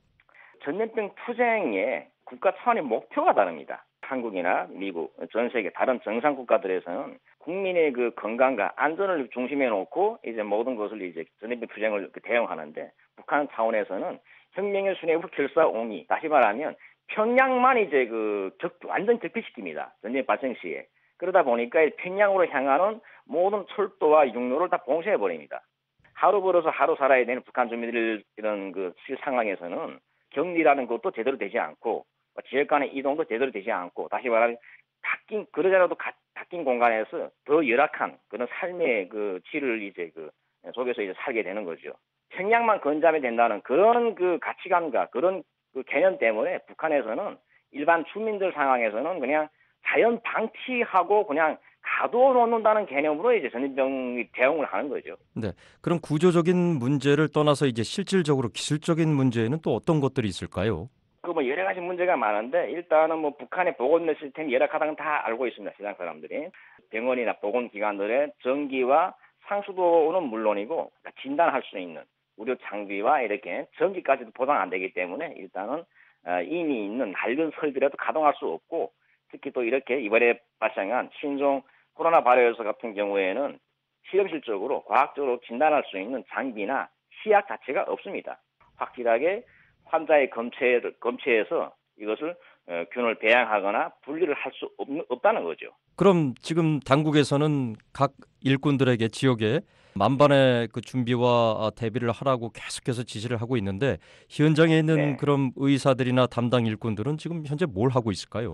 전염병 투쟁에 국가 차원의 목표가 다릅니다. 한국이나 미국, 전 세계 다른 정상 국가들에서는 국민의 그 건강과 안전을 중심에 놓고 이제 모든 것을 이제 전염병 투쟁을 대응하는데, 북한 차원에서는 혁명의 수뇌부 결사옹위, 다시 말하면 평양만 이제 그 적, 완전 적폐시킵니다. 전쟁 발생 시에. 그러다 보니까 평양으로 향하는 모든 철도와 육로를 다 봉쇄해 버립니다. 하루 벌어서 하루 살아야 되는 북한 주민들 이런 그 상황에서는 격리라는 것도 제대로 되지 않고 지역 간의 이동도 제대로 되지 않고, 다시 말하면 닫힌, 그러자라도 닫힌 공간에서 더 열악한 그런 삶의 그 질을 이제 그 속에서 이제 살게 되는 거죠. 평양만 건자면 된다는 그런 그 가치관과 그런 그 개념 때문에 북한에서는 일반 주민들 상황에서는 그냥 자연 방치하고 그냥 가둬 놓는다는 개념으로 이제 전염병 대응을 하는 거죠. 네, 그럼 구조적인 문제를 떠나서 이제 실질적으로 기술적인 문제는 또 어떤 것들이 있을까요? 그 뭐 여러 가지 문제가 많은데, 일단은 뭐 북한의 보건 시스템이 열악하다는 다 알고 있습니다. 시장 사람들이. 병원이나 보건기관들의 전기와 상수도는 물론이고 진단할 수 있는 의료 장비와 이렇게 전기까지도 보장 안 되기 때문에 일단은 이미 있는 낡은 설비라도 가동할 수 없고 특히 또 이렇게 이번에 발생한 신종 코로나 바이러스 같은 경우에는 실험실적으로 과학적으로 진단할 수 있는 장비나 시약 자체가 없습니다. 확실하게 환자의 검체, 검체에서 이것을 어, 균을 배양하거나 분리를 할 수 없다는 거죠. 그럼 지금 당국에서는 각 일꾼들에게 지역에 만반의 그 준비와 대비를 하라고 계속해서 지시를 하고 있는데 현장에 있는 네. 그런 의사들이나 담당 일꾼들은 지금 현재 뭘 하고 있을까요?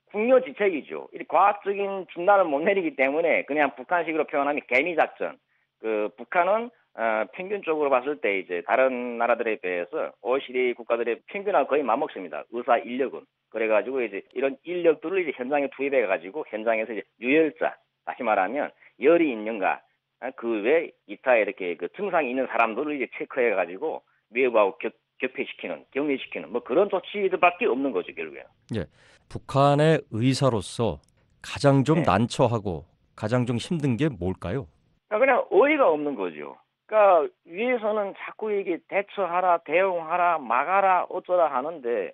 궁여지책이죠. 이 과학적인 진단을 못 내리기 때문에 그냥 북한식으로 표현하면 개미작전. 그 북한은 어, 평균적으로 봤을 때 이제 다른 나라들에 비해서 오이시디 국가들의 평균하고 거의 맞먹습니다. 의사 인력은. 그래가지고 이제 이런 인력들을 이제 현장에 투입해가지고 현장에서 이제 유혈자, 다시 말하면 열이 있는가, 그 외 이타 이렇게 그 증상이 있는 사람들을 이제 체크해가지고 외부하고 겹, 겹해시키는, 격리시키는 뭐 그런 조치들밖에 없는 거죠 결국에. 예, 북한의 의사로서 가장 좀 네. 난처하고 가장 좀 힘든 게 뭘까요? 그러니까 그냥 어이가 없는 거죠. 그러니까 위에서는 자꾸 이게 대처하라, 대응하라, 막아라, 어쩌라 하는데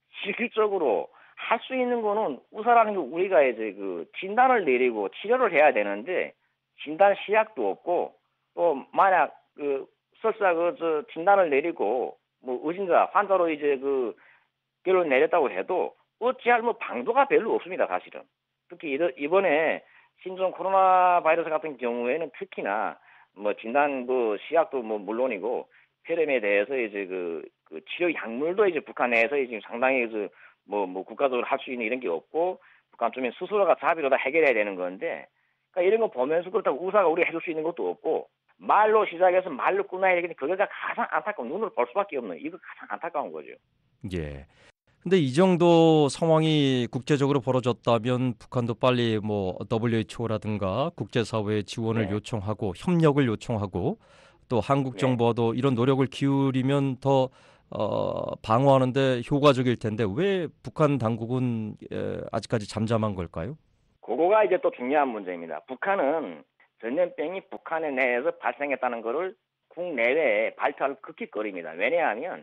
실질적으로 할 수 있는 거는 의사라는 게 우리가 이제 그 진단을 내리고 치료를 해야 되는데 진단 시약도 없고 또 만약 그 설사 그 저 진단을 내리고 뭐 의심자 환자로 이제 그 결론을 내렸다고 해도 어찌할 뭐 방도가 별로 없습니다 사실은. 특히 이번에 신종 코로나 바이러스 같은 경우에는 특히나 뭐 진단 그 시약도 뭐 물론이고 폐렴에 대해서 이제 그, 그 치료 약물도 이제 북한 내에서 지금 상당히 그 뭐 뭐 국가적으로 할 수 있는 이런 게 없고 북한 쪽에 스스로가 자비로 다 해결해야 되는 건데 그러니까 이런 거 보면서 그렇다고 의사가 우리 해줄 수 있는 것도 없고 말로 시작해서 말로 끝나야 되겠는데 그게가 가장 안타까운 눈으로 볼 수밖에 없는 이거 가장 안타까운 거죠. 예. 근데 이 정도 상황이 국제적으로 벌어졌다면 북한도 빨리 뭐 더블유에이치오라든가 국제사회의 지원을 네. 요청하고 협력을 요청하고 또 한국 정부도 네. 이런 노력을 기울이면 더 어, 방어하는데 효과적일 텐데 왜 북한 당국은 에, 아직까지 잠잠한 걸까요? 그거가 이제 또 중요한 문제입니다. 북한은 전염병이 북한의 내에서 발생했다는 것을 국내외에 발표할 극히 꺼립니다. 왜냐하면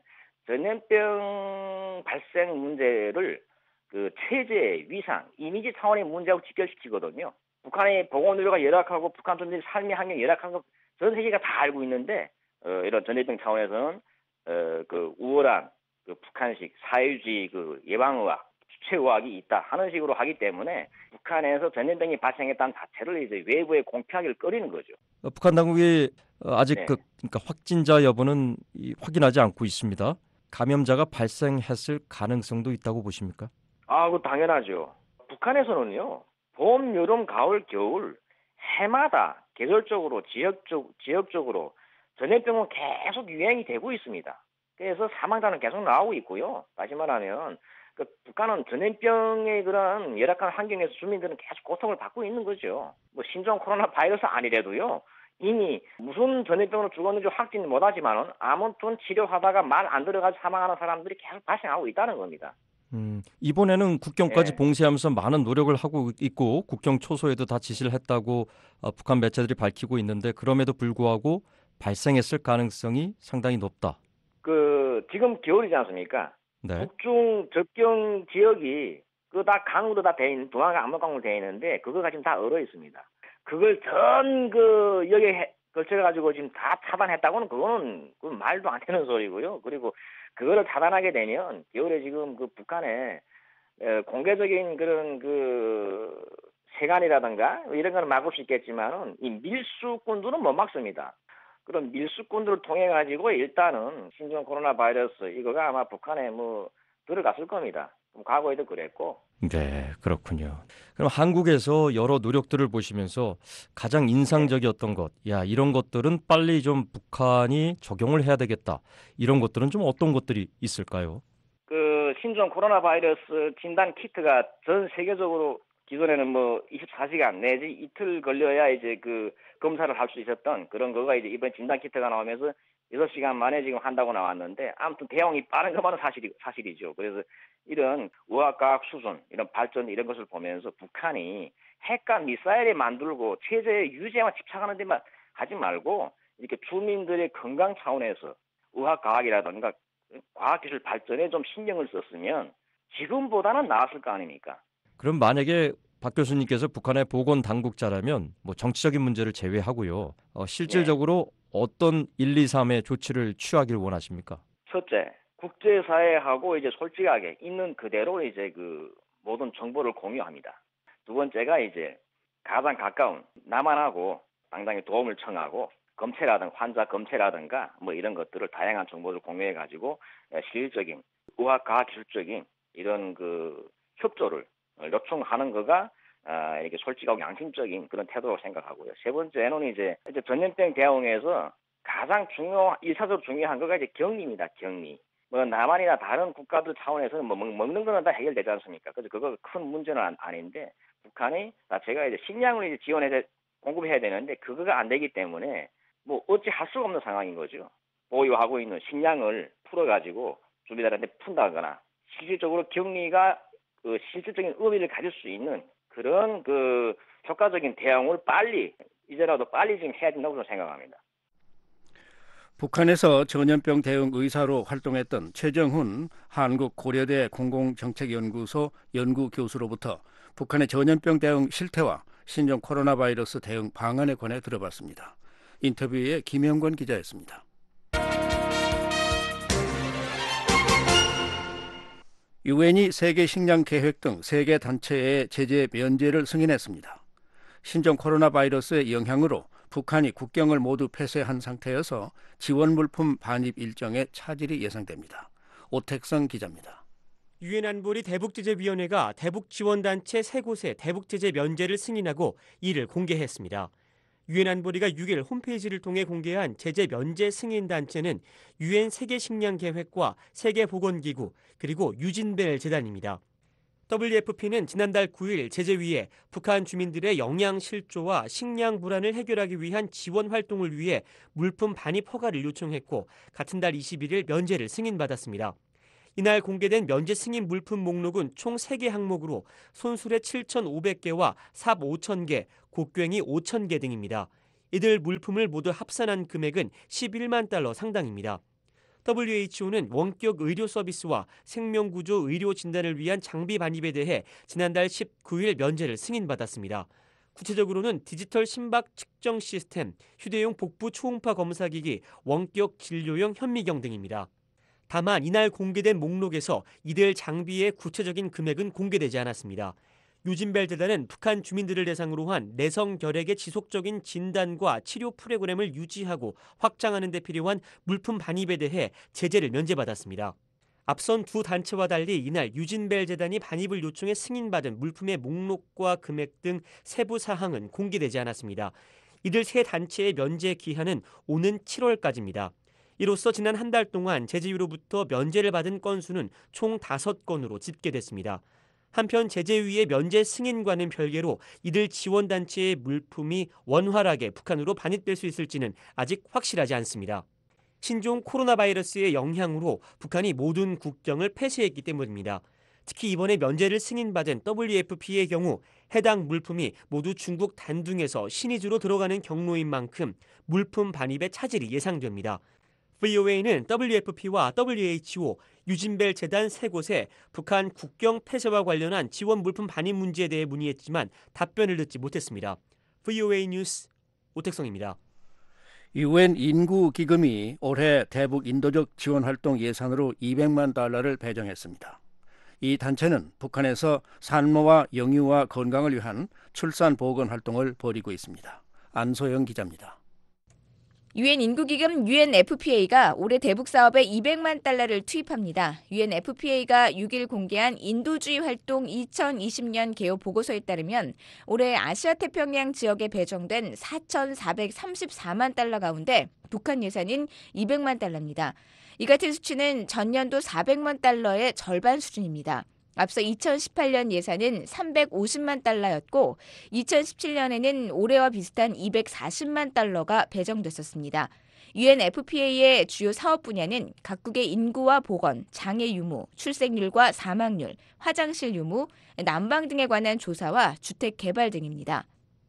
전염병 발생 문제를 그 체제, 위상, 이미지 차원의 문제하고 직결시키거든요. 북한의 보건 의료가 열악하고 북한 주민들의 삶의 환경이 열악한 거 전 세계가 다 알고 있는데 어, 이런 전염병 차원에서는 어, 그 우월한 그 북한식 사회주의 그 예방의학, 주체의학이 있다 하는 식으로 하기 때문에 북한에서 전염병이 발생했다는 자체를 이제 외부에 공표하기를 꺼리는 거죠. 어, 북한 당국이 아직 네. 그 그러니까 확진자 여부는 이, 확인하지 않고 있습니다. 감염자가 발생했을 가능성도 있다고 보십니까? 아, 그 당연하죠. 북한에서는요, 봄, 여름, 가을, 겨울 해마다 계절적으로 지역적 지역적으로 전염병은 계속 유행이 되고 있습니다. 그래서 사망자는 계속 나오고 있고요. 다시 말하면 그 북한은 전염병의 그런 열악한 환경에서 주민들은 계속 고통을 받고 있는 거죠. 뭐 신종 코로나 바이러스 아니래도요. 이미 무슨 전염병으로 죽었는지 확진 못하지만은 아무튼 치료하다가 말 안 들어가서 사망하는 사람들이 계속 발생하고 있다는 겁니다. 음, 이번에는 국경까지 네. 봉쇄하면서 많은 노력을 하고 있고 국경 초소에도 다 지시를 했다고 어, 북한 매체들이 밝히고 있는데 그럼에도 불구하고 발생했을 가능성이 상당히 높다. 그 지금 겨울이지 않습니까? 네. 북중 접경 지역이 그 다 강으로 다 돼 있는 동해가 압록강으로 돼 있는데 그거가 지금 다 얼어 있습니다. 그걸 전 그 여기에 걸쳐가지고 지금 다 차단했다고는 그거는 그 말도 안 되는 소리고요. 그리고 그거를 차단하게 되면 겨울에 지금 그 북한에 에, 공개적인 그런 그 세관이라든가 이런 거는 막을 수 있겠지만은 이 밀수꾼들은 못 막습니다. 그런 밀수꾼들을 통해 가지고 일단은 신종 코로나 바이러스 이거가 아마 북한에 뭐 들어갔을 겁니다. 과거에도 그랬고. 네, 그렇군요. 그럼 한국에서 여러 노력들을 보시면서 가장 인상적이었던 것, 야 이런 것들은 빨리 좀 북한이 적용을 해야 되겠다. 이런 것들은 좀 어떤 것들이 있을까요? 그 신종 코로나 바이러스 진단 키트가 전 세계적으로 기존에는 뭐 이십사 시간 내지 이틀 걸려야 이제 그 검사를 할 수 있었던 그런 거가 이제 이번 진단 키트가 나오면서 여섯 시간 만에 지금 한다고 나왔는데 아무튼 대응이 빠른 것만은 사실이, 사실이죠. 그래서 이런 의학과학 수준, 이런 발전 이런 것을 보면서 북한이 핵과 미사일을 만들고 체제 유지에만 집착하는 데만 하지 말고 이렇게 주민들의 건강 차원에서 의학과학이라든가 과학기술 발전에 좀 신경을 썼으면 지금보다는 나았을 거 아닙니까? 그럼 만약에 박 교수님께서 북한의 보건 당국자라면 뭐 정치적인 문제를 제외하고요. 어, 실질적으로 네. 어떤 일, 이, 삼의 조치를 취하길 원하십니까? 첫째, 국제사회하고 이제 솔직하게 있는 그대로 이제 그 모든 정보를 공유합니다. 두 번째가 이제 가장 가까운 남한하고 상당히 도움을 청하고 검체라든가 환자 검체라든가 뭐 이런 것들을 다양한 정보를 공유해 가지고 실질적인 의학과학기술적인 이런 그 협조를 요청하는 거가 아, 이렇게 솔직하고 양심적인 그런 태도라고 생각하고요. 세 번째는 이제 이제 전염병 대응에서 가장 중요, 일차적으로 중요한 거가 이제 격리입니다. 격리. 뭐 남한이나 다른 국가들 차원에서는 뭐 먹는 거는 다 해결되지 않습니까? 그래서 그거 큰 문제는 아닌데 북한이 제가 이제 식량을 이제 지원해 공급해야 되는데 그거가 안 되기 때문에 뭐 어찌 할 수가 없는 상황인 거죠. 보유하고 있는 식량을 풀어가지고 주민들한테 푼다거나 실질적으로 격리가 그 실질적인 의미를 가질 수 있는 그런 그 효과적인 대응을 빨리 이제라도 빨리 지금 해야 된다고 저는 생각합니다. 북한에서 전염병 대응 의사로 활동했던 최정훈 한국 고려대 공공정책연구소 연구교수로부터 북한의 전염병 대응 실태와 신종 코로나 바이러스 대응 방안에 관해 들어봤습니다. 인터뷰에 김영권 기자였습니다. 유엔이 세계 식량 계획 등 세계 단체의 제재 면제를 승인했습니다. 신종 코로나 바이러스의 영향으로 북한이 국경을 모두 폐쇄한 상태여서 지원 물품 반입 일정에 차질이 예상됩니다. 오택성 기자입니다. 유엔 안보리 대북제재위원회가 대북지원단체 세 곳의 대북제재 면제를 승인하고 이를 공개했습니다. 유엔 안보리가 육 일 홈페이지를 통해 공개한 제재 면제 승인 단체는 유엔 세계식량계획과 세계보건기구 그리고 유진벨 재단입니다. 더블유에프피는 지난달 구 일 제재위에 북한 주민들의 영양 실조와 식량 불안을 해결하기 위한 지원 활동을 위해 물품 반입 허가를 요청했고 같은 달 이십일 일 면제를 승인받았습니다. 이날 공개된 면제 승인 물품 목록은 총 세 개 항목으로 손수레 칠천오백 개와 삽 오천 개, 곡괭이 오천 개 등입니다. 이들 물품을 모두 합산한 금액은 십일만 달러 상당입니다. 더블유에이치오는 원격 의료 서비스와 생명구조 의료 진단을 위한 장비 반입에 대해 지난달 십구 일 면제를 승인받았습니다. 구체적으로는 디지털 심박 측정 시스템, 휴대용 복부 초음파 검사기기, 원격 진료용 현미경 등입니다. 다만 이날 공개된 목록에서 이들 장비의 구체적인 금액은 공개되지 않았습니다. 유진벨 재단은 북한 주민들을 대상으로 한 내성 결핵의 지속적인 진단과 치료 프로그램을 유지하고 확장하는 데 필요한 물품 반입에 대해 제재를 면제받았습니다. 앞선 두 단체와 달리 이날 유진벨 재단이 반입을 요청해 승인받은 물품의 목록과 금액 등 세부 사항은 공개되지 않았습니다. 이들 세 단체의 면제 기한은 오는 칠월까지입니다. 이로써 지난 한 달 동안 제재위로부터 면제를 받은 건수는 총 다섯 건으로 집계됐습니다. 한편 제재위의 면제 승인과는 별개로 이들 지원단체의 물품이 원활하게 북한으로 반입될 수 있을지는 아직 확실하지 않습니다. 신종 코로나 바이러스의 영향으로 북한이 모든 국경을 폐쇄했기 때문입니다. 특히 이번에 면제를 승인받은 더블유에프피의 경우 해당 물품이 모두 중국 단둥에서 신의주로 들어가는 경로인 만큼 물품 반입에 차질이 예상됩니다. 브이오에이는 더블유에프피와 더블유에이치오, 유진벨 재단 세 곳에 북한 국경 폐쇄와 관련한 지원 물품 반입 문제에 대해 문의했지만 답변을 듣지 못했습니다. 브이오에이 뉴스 오택성입니다. 유엔 인구기금이 올해 대북 인도적 지원 활동 예산으로 이백만 달러를 배정했습니다. 이 단체는 북한에서 산모와 영유아 건강을 위한 출산 보건 활동을 벌이고 있습니다. 안소영 기자입니다. 유엔 인구기금 유엔에프피에이가 올해 대북 사업에 이백만 달러를 투입합니다. 유엔에프피에이가 육 일 공개한 인도주의 활동 이천이십 년 개요 보고서에 따르면 올해 아시아 태평양 지역에 배정된 사천사백삼십사만 달러 가운데 북한 예산인 이백만 달러입니다. 이 같은 수치는 전년도 사백만 달러의 절반 수준입니다. 앞서 이천십팔 년 예산은 삼백오십만 달러였고 이천십칠 년에는 올해와 비슷한 이백사십만 달러가 배정됐었습니다. 유엔에프피에이의 주요 사업 분야는 각국의 인구와 보건, 장애 유무, 출생률과 사망률, 화장실 유무, 난방 등에 관한 조사와 주택 개발 등입니다.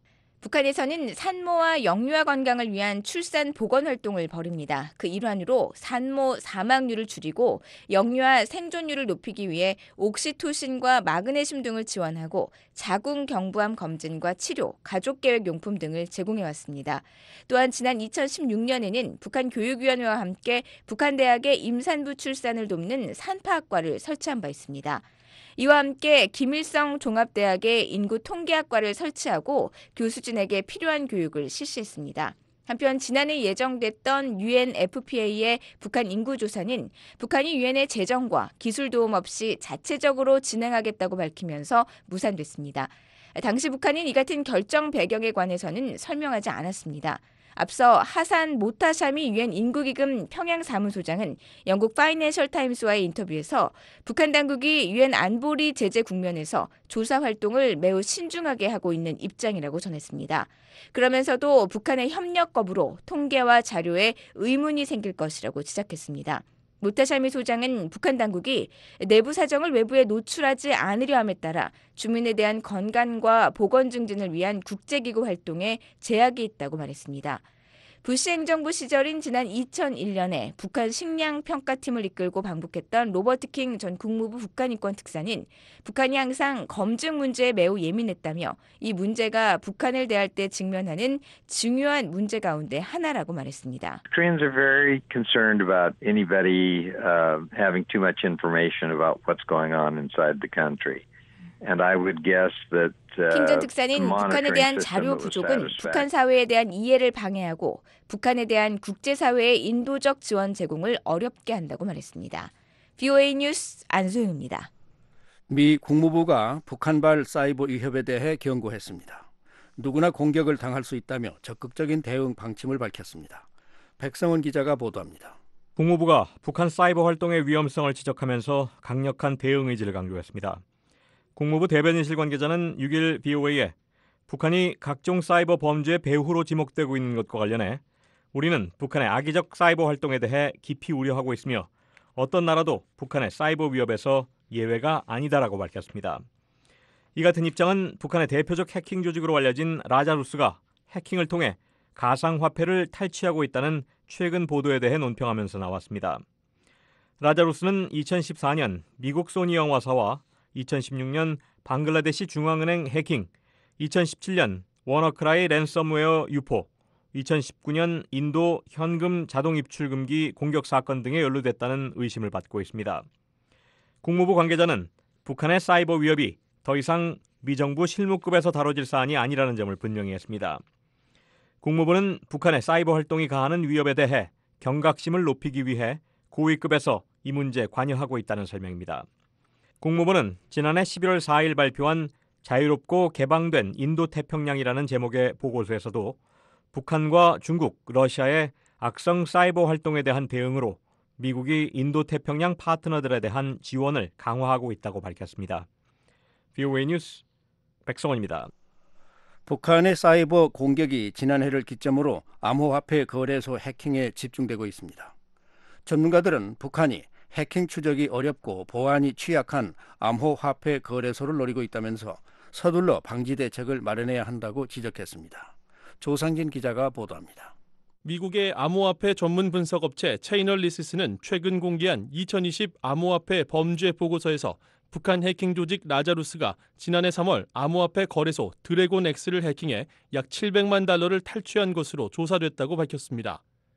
북한에서는 산모와 영유아 건강을 위한 출산 보건 활동을 벌입니다. 그 일환으로 산모 사망률을 줄이고 영유아 생존율을 높이기 위해 옥시토신과 마그네슘 등을 지원하고 자궁 경부암 검진과 치료, 가족계획 용품 등을 제공해왔습니다. 또한 지난 이천십육 년에는 북한 교육위원회와 함께 북한 대학의 임산부 출산을 돕는 산파학과를 설치한 바 있습니다. 이와 함께 김일성 종합대학의 인구통계학과를 설치하고 교수진에게 필요한 교육을 실시했습니다. 한편 지난해 예정됐던 유엔에프피에이의 북한 인구조사는 북한이 유엔의 재정과 기술 도움 없이 자체적으로 진행하겠다고 밝히면서 무산됐습니다. 당시 북한은 이 같은 결정 배경에 관해서는 설명하지 않았습니다. 앞서 하산 모타샤미 유엔 인구기금 평양사무소장은 영국 파이낸셜 타임스와의 인터뷰에서 북한 당국이 유엔 안보리 제재 국면에서 조사 활동을 매우 신중하게 하고 있는 입장이라고 전했습니다. 그러면서도 북한의 협력 거부로 통계와 자료에 의문이 생길 것이라고 지적했습니다. 모타샤미 소장은 북한 당국이 내부 사정을 외부에 노출하지 않으려 함에 따라 주민에 대한 건강과 보건 증진을 위한 국제기구 활동에 제약이 있다고 말했습니다. 부시 행정부 시절인 지난 이천일 년에 북한 식량 평가팀을 이끌고 방북했던 로버트 킹 전 국무부 북한인권 특사는 북한이 항상 검증 문제에 매우 예민했다며 이 문제가 북한을 대할 때 직면하는 중요한 문제 가운데 하나라고 말했습니다. Koreans are very concerned about anybody uh, having too much information about what's going on inside the country. And I would guess that 킹 전 특사는 북한에 대한 자료 부족은 북한 사회에 대한 이해를 방해하고 북한에 대한 국제사회의 인도적 지원 제공을 어렵게 한다고 말했습니다. 브이오에이 뉴스 안소영입니다. 미 국무부가 북한발 사이버 위협에 대해 경고했습니다. 누구나 공격을 당할 수 있다며 적극적인 대응 방침을 밝혔습니다. 백성원 기자가 보도합니다. 국무부가 북한 사이버 활동의 위험성을 지적하면서 강력한 대응 의지를 강조했습니다. 국무부 대변인실 관계자는 육 일 브이오에이에 북한이 각종 사이버 범죄의 배후로 지목되고 있는 것과 관련해 우리는 북한의 악의적 사이버 활동에 대해 깊이 우려하고 있으며 어떤 나라도 북한의 사이버 위협에서 예외가 아니다라고 밝혔습니다. 이 같은 입장은 북한의 대표적 해킹 조직으로 알려진 라자루스가 해킹을 통해 가상화폐를 탈취하고 있다는 최근 보도에 대해 논평하면서 나왔습니다. 라자루스는 이천십사 년 미국 소니 영화사와 이천십육 년 방글라데시 중앙은행 해킹, 이천십칠 년 워너크라이 랜섬웨어 유포, 이천십구 년 인도 현금 자동 입출 금기 공격 사건 등에 연루됐다는 의심을 받고 있습니다. 국무부 관계자는 북한의 사이버 위협이 더 이상 미정부 실무급에서 다뤄질 사안이 아니라는 점을 분명히 했습니다. 국무부는 북한의 사이버 활동이 가하는 위협에 대해 경각심을 높이기 위해 고위급에서 이 문제에 관여하고 있다는 설명입니다. 국무부는 지난해 십일월 사일 발표한 자유롭고 개방된 인도태평양이라는 제목의 보고서에서도 북한과 중국, 러시아의 악성 사이버 활동에 대한 대응으로 미국이 인도태평양 파트너들에 대한 지원을 강화하고 있다고 밝혔습니다. 브이오에이 뉴스 백성원입니다. 북한의 사이버 공격이 지난해를 기점으로 암호화폐 거래소 해킹에 집중되고 있습니다. 전문가들은 북한이 해킹 추적이 어렵고 보안이 취약한 암호화폐 거래소를 노리고 있다면서 서둘러 방지 대책을 마련해야 한다고 지적했습니다. 조상진 기자가 보도합니다. 미국의 암호화폐 전문 분석업체 체이널리시스는 최근 공개한 이천이십 암호화폐 범죄 보고서에서 북한 해킹 조직 라자루스가 지난해 삼월 암호화폐 거래소 드래곤X를 해킹해 약 칠백만 달러를 탈취한 것으로 조사됐다고 밝혔습니다.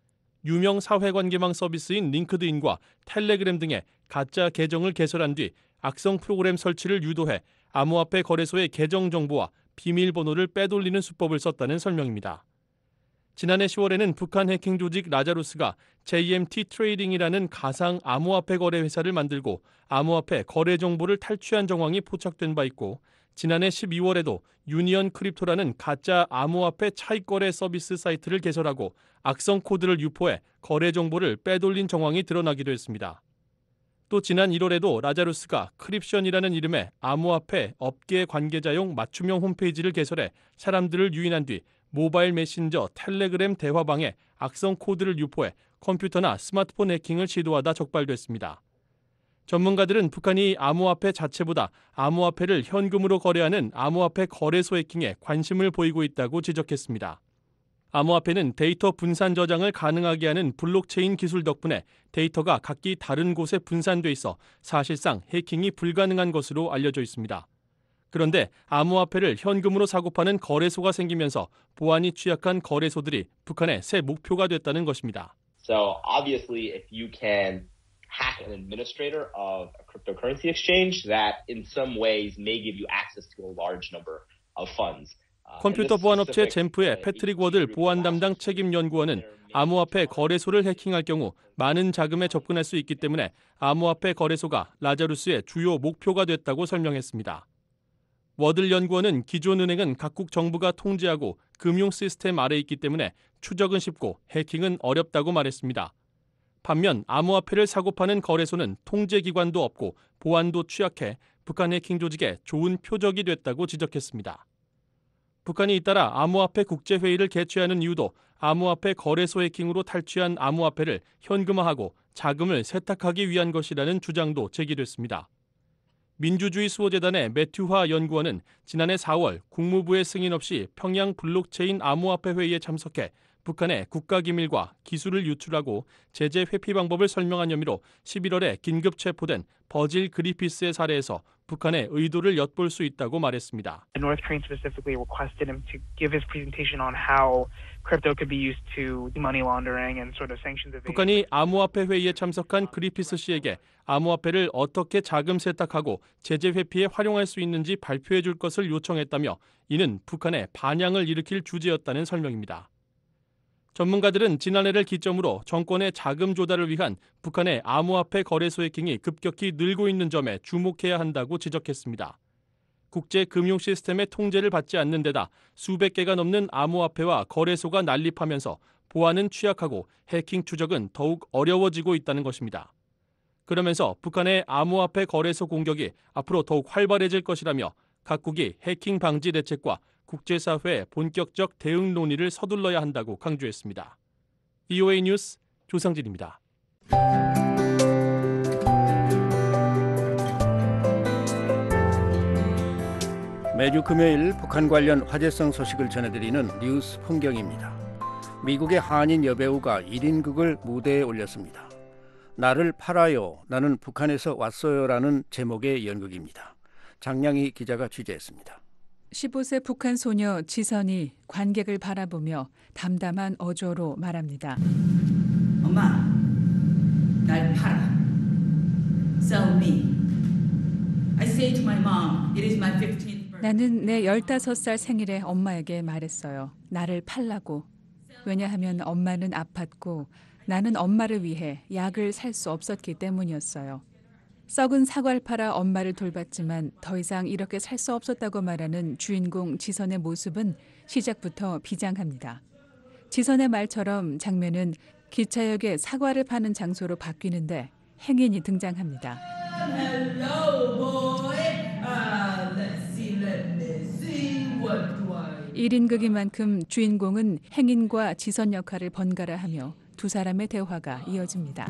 유명 사회관계망 서비스인 링크드인과 텔레그램 등의 가짜 계정을 개설한 뒤 악성 프로그램 설치를 유도해 암호화폐 거래소의 계정 정보와 비밀번호를 빼돌리는 수법을 썼다는 설명입니다. 지난해 시월에는 북한 해킹 조직 라자루스가 제이엠티 트레이딩이라는 가상 암호화폐 거래 회사를 만들고 암호화폐 거래 정보를 탈취한 정황이 포착된 바 있고 지난해 십이월에도 유니언 크립토라는 가짜 암호화폐 차익거래 서비스 사이트를 개설하고 악성 코드를 유포해 거래 정보를 빼돌린 정황이 드러나기도 했습니다. 또 지난 일월에도 라자루스가 크립션이라는 이름의 암호화폐 업계 관계자용 맞춤형 홈페이지를 개설해 사람들을 유인한 뒤 모바일 메신저 텔레그램 대화방에 악성 코드를 유포해 컴퓨터나 스마트폰 해킹을 시도하다 적발됐습니다. 전문가들은 북한이 암호화폐 자체보다 암호화폐를 현금으로 거래하는 암호화폐 거래소 해킹에 관심을 보이고 있다고 지적했습니다. 암호화폐는 데이터 분산 저장을 가능하게 하는 블록체인 기술 덕분에 데이터가 각기 다른 곳에 분산돼 있어 사실상 해킹이 불가능한 것으로 알려져 있습니다. 그런데 암호화폐를 현금으로 사고 파는 거래소가 생기면서 보안이 취약한 거래소들이 북한의 새 목표가 됐다는 것입니다. So obviously if you can hack an administrator of a cryptocurrency exchange, that in some ways may give you access to a large number of funds. 컴퓨터 보안 업체 젠프의 패트릭 워들 보안 담당 책임 연구원은 암호화폐 거래소를 해킹할 경우 많은 자금에 접근할 수 있기 때문에 암호화폐 거래소가 라자루스의 주요 목표가 됐다고 설명했습니다. 워들 연구원은 기존 은행은 각국 정부가 통제하고 금융 시스템 아래에 있기 때문에 추적은 쉽고 해킹은 어렵다고 말했습니다. 반면 암호화폐를 사고 파는 거래소는 통제기관도 없고 보안도 취약해 북한 해킹 조직의 좋은 표적이 됐다고 지적했습니다. 북한이 잇따라 암호화폐 국제회의를 개최하는 이유도 암호화폐 거래소 해킹으로 탈취한 암호화폐를 현금화하고 자금을 세탁하기 위한 것이라는 주장도 제기됐습니다. 민주주의 수호재단의 매튜화 연구원은 지난해 사월 국무부의 승인 없이 평양 블록체인 암호화폐 회의에 참석해 북한의 국가기밀과 기술을 유출하고 제재 회피 방법을 설명한 혐의로 십일월에 긴급 체포된 버질 그리피스의 사례에서 북한의 의도를 엿볼 수 있다고 말했습니다. North Korean specifically requested him to give his presentation on how crypto could be used to do money laundering and sort of sanctions evasion. 북한이 암호화폐 회의에 참석한 그리피스 씨에게 암호화폐를 어떻게 자금 세탁하고 제재 회피에 활용할 수 있는지 발표해 줄 것을 요청했다며 이는 북한의 반향을 일으킬 주제였다는 설명입니다. 전문가들은 지난해를 기점으로 정권의 자금 조달을 위한 북한의 암호화폐 거래소 해킹이 급격히 늘고 있는 점에 주목해야 한다고 지적했습니다. 국제 금융 시스템의 통제를 받지 않는 데다 수백 개가 넘는 암호화폐와 거래소가 난립하면서 보안은 취약하고 해킹 추적은 더욱 어려워지고 있다는 것입니다. 그러면서 북한의 암호화폐 거래소 공격이 앞으로 더욱 활발해질 것이라며 각국이 해킹 방지 대책과 국제사회의 본격적 대응 논의를 서둘러야 한다고 강조했습니다. 브이오에이 뉴스 조상진입니다. 매주 금요일 북한 관련 화제성 소식을 전해드리는 뉴스 풍경입니다. 미국의 한인 여배우가 일 인극을 무대에 올렸습니다. 나를 팔아요, 나는 북한에서 왔어요라는 제목의 연극입니다. 장량희 기자가 취재했습니다. 십오 세 북한 소녀 지선이 관객을 바라보며 담담한 어조로 말합니다. 엄마, 날 팔아. Sell me. I say to my mom, it is my fifteenth birthday. 나는 내 열다섯 살 생일에 엄마에게 말했어요. 나를 팔라고. 왜냐하면 엄마는 아팠고 나는 엄마를 위해 약을 살 수 없었기 때문이었어요. 썩은 사과를 팔아 엄마를 돌봤지만 더 이상 이렇게 살 수 없었다고 말하는 주인공 지선의 모습은 시작부터 비장합니다. 지선의 말처럼 장면은 기차역에 사과를 파는 장소로 바뀌는데 행인이 등장합니다. 일 인극인 주인공은 행인과 지선 역할을 번갈아 하며 두 사람의 대화가 이어집니다.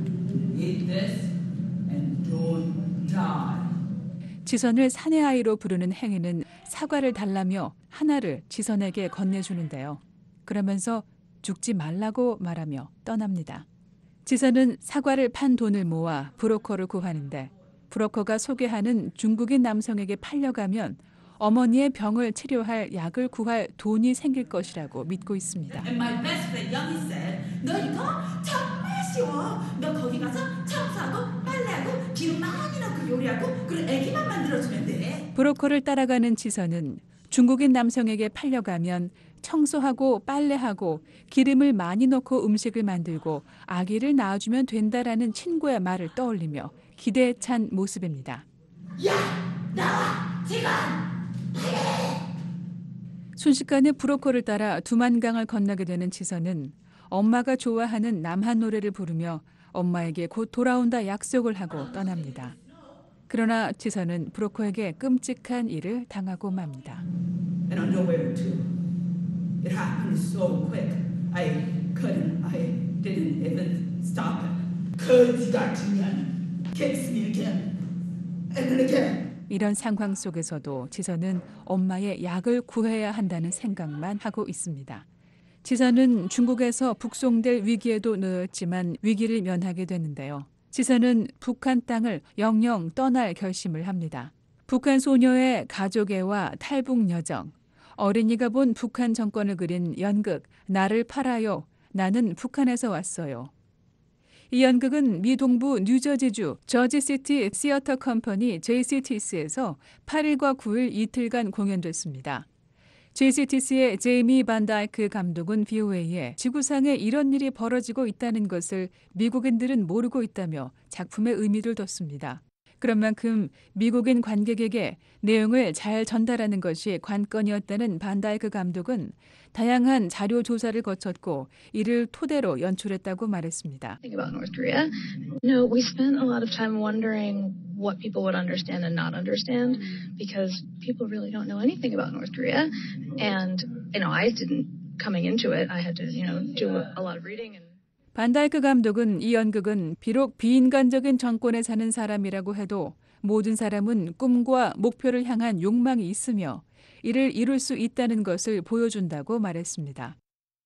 지선을 사내아이로 부르는 행인은 사과를 달라며 하나를 지선에게 건네주는데요. 그러면서 죽지 말라고 말하며 떠납니다. 지선은 사과를 판 돈을 모아 브로커를 구하는데 브로커가 소개하는 중국인 남성에게 팔려가면 어머니의 병을 치료할 약을 구할 돈이 생길 것이라고 믿고 있습니다. 너 이거 정말 쉬워. 너 거기 가서 청소하고 빨래하고 기름 많이 넣고 요리하고 그리고 애기만 만들어주면 돼. 브로커를 따라가는 지선은 중국인 남성에게 팔려가면 청소하고 빨래하고 기름을 많이 넣고 음식을 만들고 아기를 낳아주면 된다라는 친구의 말을 떠올리며 기대에 찬 모습입니다. 야! 나와! 지금! 순식간에 브로커를 따라 두만강을 건너게 되는 지선은 엄마가 좋아하는 남한 노래를 부르며 엄마에게 곧 돌아온다 약속을 하고 떠납니다. 그러나 지선은 브로커에게 끔찍한 일을 당하고 맙니다. And on your way too. It happened so quick. I couldn't. I didn't even stop it. 거지 같은 년. kicks me again and then again. 이런 상황 속에서도 지선은 엄마의 약을 구해야 한다는 생각만 하고 있습니다. 지선은 중국에서 북송될 위기에도 놓였지만 위기를 면하게 되는데요. 지선은 북한 땅을 영영 떠날 결심을 합니다. 북한 소녀의 가족애와 탈북 여정, 어린이가 본 북한 정권을 그린 연극 나를 팔아요. 나는 북한에서 왔어요. 이 연극은 미 동부 뉴저지주 저지시티 시어터 컴퍼니 제이씨티씨에서 팔 일과 구 일 이틀간 공연됐습니다. 제이씨티씨의 제이미 반다이크 감독은 브이오에이에 지구상에 이런 일이 벌어지고 있다는 것을 미국인들은 모르고 있다며 작품의 의미를 뒀습니다. 그런 만큼 미국인 관객에게 내용을 잘 전달하는 것이 관건이었다는 반다이크 감독은 다양한 자료 조사를 거쳤고 이를 토대로 연출했다고 말했습니다. About North Korea, no, we spent a lot of time wondering what people would understand and not understand because people really don't know anything about North Korea, and you know, I didn't coming into it. I had to, you know, do a lot of reading. And 반다이크 감독은 이 연극은 비록 비인간적인 정권에 사는 사람이라고 해도 모든 사람은 꿈과 목표를 향한 욕망이 있으며 이를 이룰 수 있다는 것을 보여준다고 말했습니다.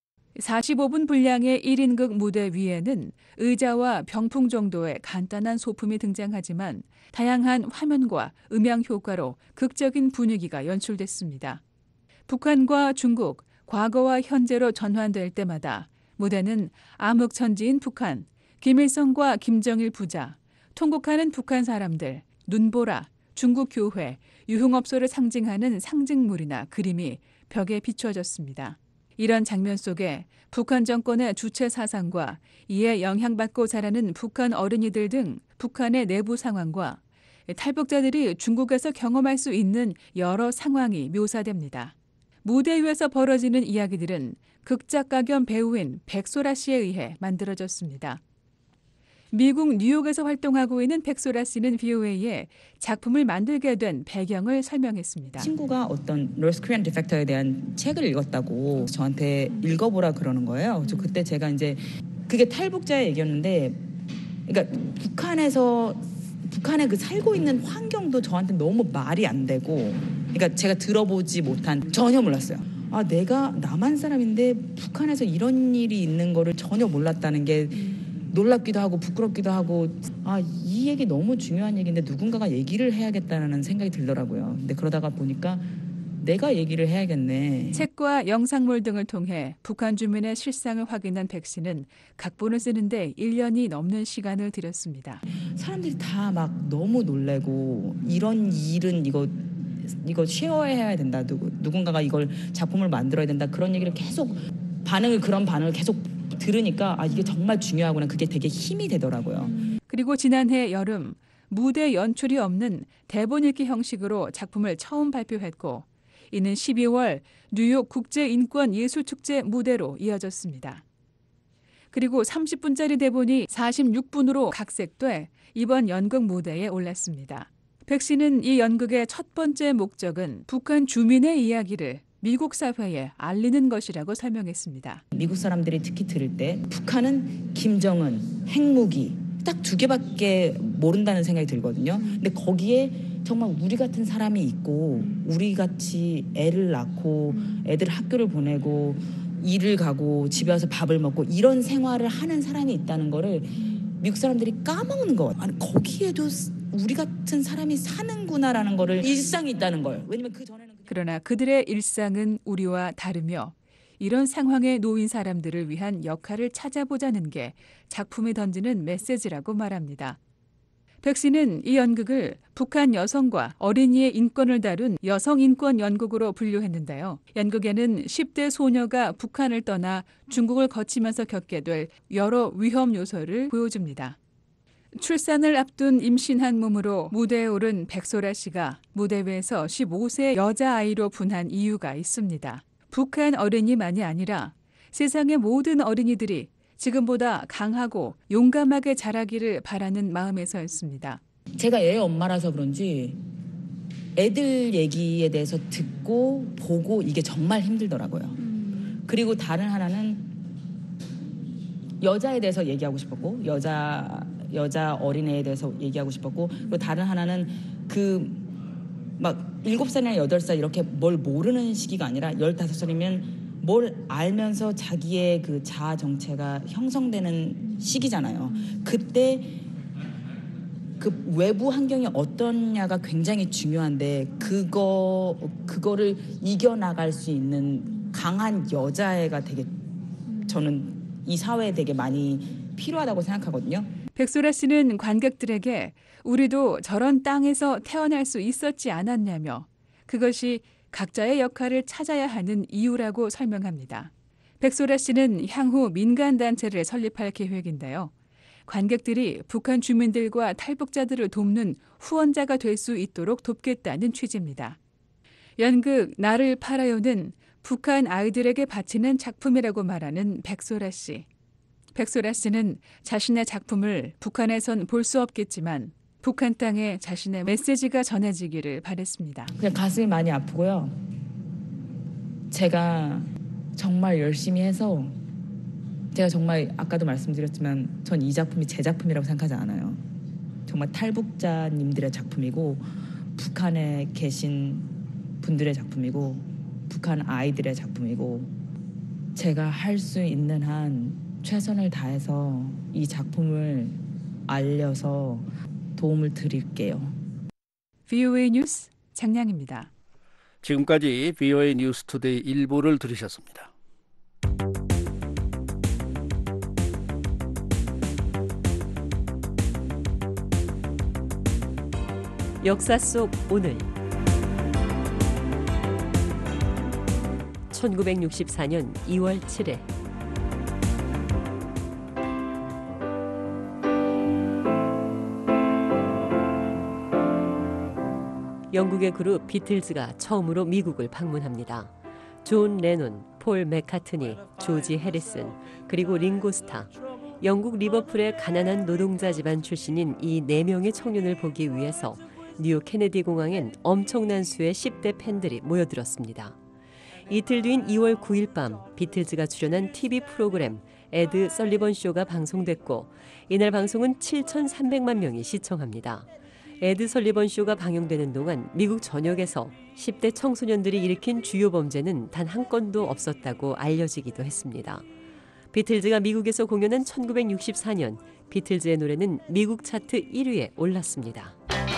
사십오 분 분량의 일 인극 무대 위에는 의자와 병풍 정도의 간단한 소품이 등장하지만 다양한 화면과 음향 효과로 극적인 분위기가 연출됐습니다. 북한과 중국, 과거와 현재로 전환될 때마다 무대는 암흑천지인 북한, 김일성과 김정일 부자, 통곡하는 북한 사람들, 눈보라, 중국 교회, 유흥업소를 상징하는 상징물이나 그림이 벽에 비춰졌습니다. 이런 장면 속에 북한 정권의 주체 사상과 이에 영향받고 자라는 북한 어린이들 등 북한의 내부 상황과 탈북자들이 중국에서 경험할 수 있는 여러 상황이 묘사됩니다. 무대 위에서 벌어지는 이야기들은 극작가 겸 배우인 백소라 씨에 의해 만들어졌습니다. 미국 뉴욕에서 활동하고 있는 백소라 씨는 브이오에이에 작품을 만들게 된 배경을 설명했습니다. 친구가 어떤 노스 코리안 디펙터에 대한 책을 읽었다고 저한테 읽어보라 그러는 거예요. 그래서 그때 제가 이제 그게 탈북자의 얘기였는데, 그러니까 북한에서 북한에 그 살고 있는 환경도 저한테 너무 말이 안 되고, 그러니까 제가 들어보지 못한, 전혀 몰랐어요. 아, 내가 남한 사람인데 북한에서 이런 일이 있는 거를 전혀 몰랐다는 게 놀랍기도 하고 부끄럽기도 하고, 아, 이 얘기 너무 중요한 얘기인데 누군가가 얘기를 해야겠다는 생각이 들더라고요. 근데 그러다가 보니까 내가 얘기를 해야겠네. 책과 영상물 등을 통해 북한 주민의 실상을 확인한 백 씨는 각본을 쓰는데 일 년이 넘는 시간을 들였습니다. 사람들이 다 막 너무 놀래고, 이런 일은 이거 이거 쉐어해야 된다. 누구, 누군가가 이걸 작품을 만들어야 된다. 그런 얘기를 계속 반응을 그런 반응을 계속 들으니까 아, 이게 정말 중요하구나. 그게 되게 힘이 되더라고요. 그리고 지난해 여름 무대 연출이 없는 대본 읽기 형식으로 작품을 처음 발표했고, 이는 십이월 뉴욕 국제인권예술축제 무대로 이어졌습니다. 그리고 삼십 분짜리 대본이 사십육 분으로 각색돼 이번 연극 무대에 올랐습니다. 백 씨는 이 연극의 첫 번째 목적은 북한 주민의 이야기를 미국 사회에 알리는 것이라고 설명했습니다. 미국 사람들이 특히 들을 때 북한은 김정은, 핵무기 딱 두 개밖에 모른다는 생각이 들거든요. 근데 거기에 정말 우리 같은 사람이 있고, 우리 같이 애를 낳고 애들 학교를 보내고 일을 가고 집에 와서 밥을 먹고 이런 생활을 하는 사람이 있다는 거를 미국 사람들이 까먹는 거. 아니, 거기에도 우리 같은 사람이 사는구나라는 거를, 일상이 있다는 걸. 왜냐면 그 전에는 그러나 그들의 일상은 우리와 다르며 이런 상황에 놓인 사람들을 위한 역할을 찾아보자는 게 작품이 던지는 메시지라고 말합니다. 백 씨는 이 연극을 북한 여성과 어린이의 인권을 다룬 여성인권 연극으로 분류했는데요. 연극에는 십 대 소녀가 북한을 떠나 중국을 거치면서 겪게 될 여러 위험 요소를 보여줍니다. 출산을 앞둔 임신한 몸으로 무대에 오른 백소라 씨가 무대 위에서 십오 세 여자아이로 분한 이유가 있습니다. 북한 어린이만이 아니라 세상의 모든 어린이들이 지금보다 강하고 용감하게 자라기를 바라는 마음에서였습니다. 제가 애 엄마라서 그런지 애들 얘기에 대해서 듣고 보고 이게 정말 힘들더라고요. 음. 그리고 다른 하나는 여자에 대해서 얘기하고 싶었고, 여자 여자 어린애에 대해서 얘기하고 싶었고, 그리고 다른 하나는 그 막 일곱 살이나 여덟 살 이렇게 뭘 모르는 시기가 아니라 열다섯 살이면 뭘 알면서 자기의 그 자아 정체가 형성되는 시기잖아요. 그때 그 외부 환경이 어떠냐가 굉장히 중요한데 그거 그거를 이겨나갈 수 있는 강한 여자애가 되게 저는 이 사회에 되게 많이 필요하다고 생각하거든요. 백소라 씨는 관객들에게 우리도 저런 땅에서 태어날 수 있었지 않았냐며 그것이 각자의 역할을 찾아야 하는 이유라고 설명합니다. 백소라 씨는 향후 민간단체를 설립할 계획인데요. 관객들이 북한 주민들과 탈북자들을 돕는 후원자가 될 수 있도록 돕겠다는 취지입니다. 연극 나를 팔아요는 북한 아이들에게 바치는 작품이라고 말하는 백소라 씨. 백소라 씨는 자신의 작품을 북한에선 볼 수 없겠지만 북한 땅에 자신의 메시지가 전해지기를 바랬습니다. 그냥 가슴이 많이 아프고요. 제가 정말 열심히 해서 제가 정말 아까도 말씀드렸지만 전 이 작품이 제 작품이라고 생각하지 않아요. 정말 탈북자님들의 작품이고 북한에 계신 분들의 작품이고 북한 아이들의 작품이고 제가 할 수 있는 한 최선을 다해서 이 작품을 알려서 도움을 드릴게요. 브이오에이 뉴스 장량입니다. 지금까지 브이오에이 뉴스 투데이 일부를 들으셨습니다. 역사 속 오늘 천구백육십사 년 이월 칠일 영국의 그룹 비틀즈가 처음으로 미국을 방문합니다. 존 레논, 폴 맥카트니, 조지 해리슨, 그리고 링고 스타. 영국 리버풀의 가난한 노동자 집안 출신인 이 네 명의 청년을 보기 위해서 뉴욕 케네디 공항엔 엄청난 수의 십 대 팬들이 모여들었습니다. 이틀 뒤인 이월 구일 밤 비틀즈가 출연한 티비 프로그램 에드 설리번 쇼가 방송됐고 이날 방송은 칠천삼백만 명이 시청합니다. 에드 설리번 쇼가 방영되는 동안 미국 전역에서 십 대 청소년들이 일으킨 주요 범죄는 단 한 건도 없었다고 알려지기도 했습니다. 비틀즈가 미국에서 공연한 천구백육십사 년 비틀즈의 노래는 미국 차트 일 위에 올랐습니다.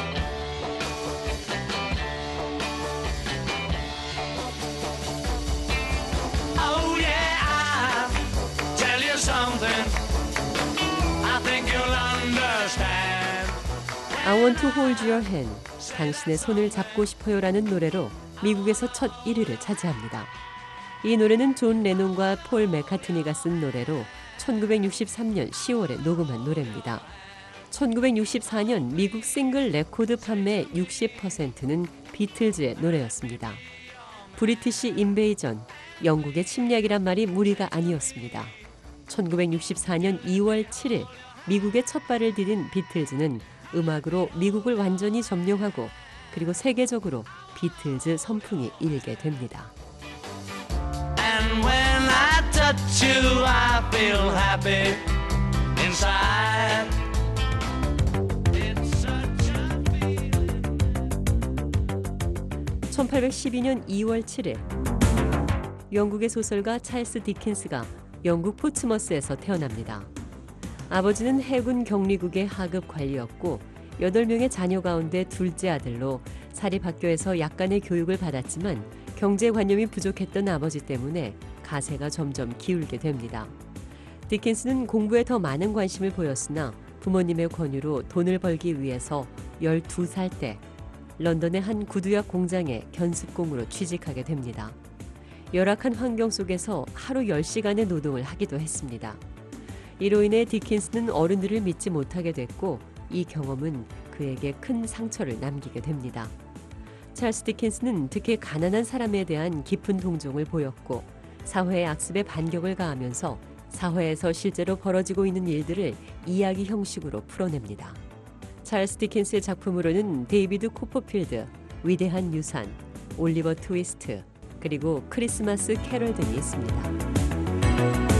Oh yeah, I'll tell you something. I think you'll understand. I want to hold your hand. 당신의 손을 잡고 싶어요라는 노래로 미국에서 첫 일 위를 차지합니다. 이 노래는 존 레논과 폴 맥카트니가 쓴 노래로 천구백육십삼 년 시월에 녹음한 노래입니다. 천구백육십사 년 미국 싱글 레코드 판매의 육십 퍼센트는 비틀즈의 노래였습니다. 브리티시 인베이전, 영국의 침략이란 말이 무리가 아니었습니다. 천구백육십사 년 이월 칠일 미국의 첫 발을 디딘 비틀즈는 음악으로 미국을 완전히 점령하고 그리고 세계적으로 비틀즈 선풍이 일게 됩니다. And when I touch you, I feel happy inside. It's such a feeling. 천팔백십이 년 이월 칠일 영국의 소설가 찰스 디킨스가 영국 포츠머스에서 태어납니다. 아버지는 해군 격리국의 하급 관리였고 여덟 명의 자녀 가운데 둘째 아들로 사립학교에서 약간의 교육을 받았지만 경제관념이 부족했던 아버지 때문에 가세가 점점 기울게 됩니다. 디킨스는 공부에 더 많은 관심을 보였으나 부모님의 권유로 돈을 벌기 위해서 열두 살 때 런던의 한 구두약 공장에 견습공으로 취직하게 됩니다. 열악한 환경 속에서 하루 열 시간의 노동을 하기도 했습니다. 이로 인해 디킨스는 어른들을 믿지 못하게 됐고 이 경험은 그에게 큰 상처를 남기게 됩니다. 찰스 디킨스는 특히 가난한 사람에 대한 깊은 동정을 보였고 사회의 악습에 반격을 가하면서 사회에서 실제로 벌어지고 있는 일들을 이야기 형식으로 풀어냅니다. 찰스 디킨스의 작품으로는 데이비드 코퍼필드, 위대한 유산, 올리버 트위스트, 그리고 크리스마스 캐럴 등이 있습니다.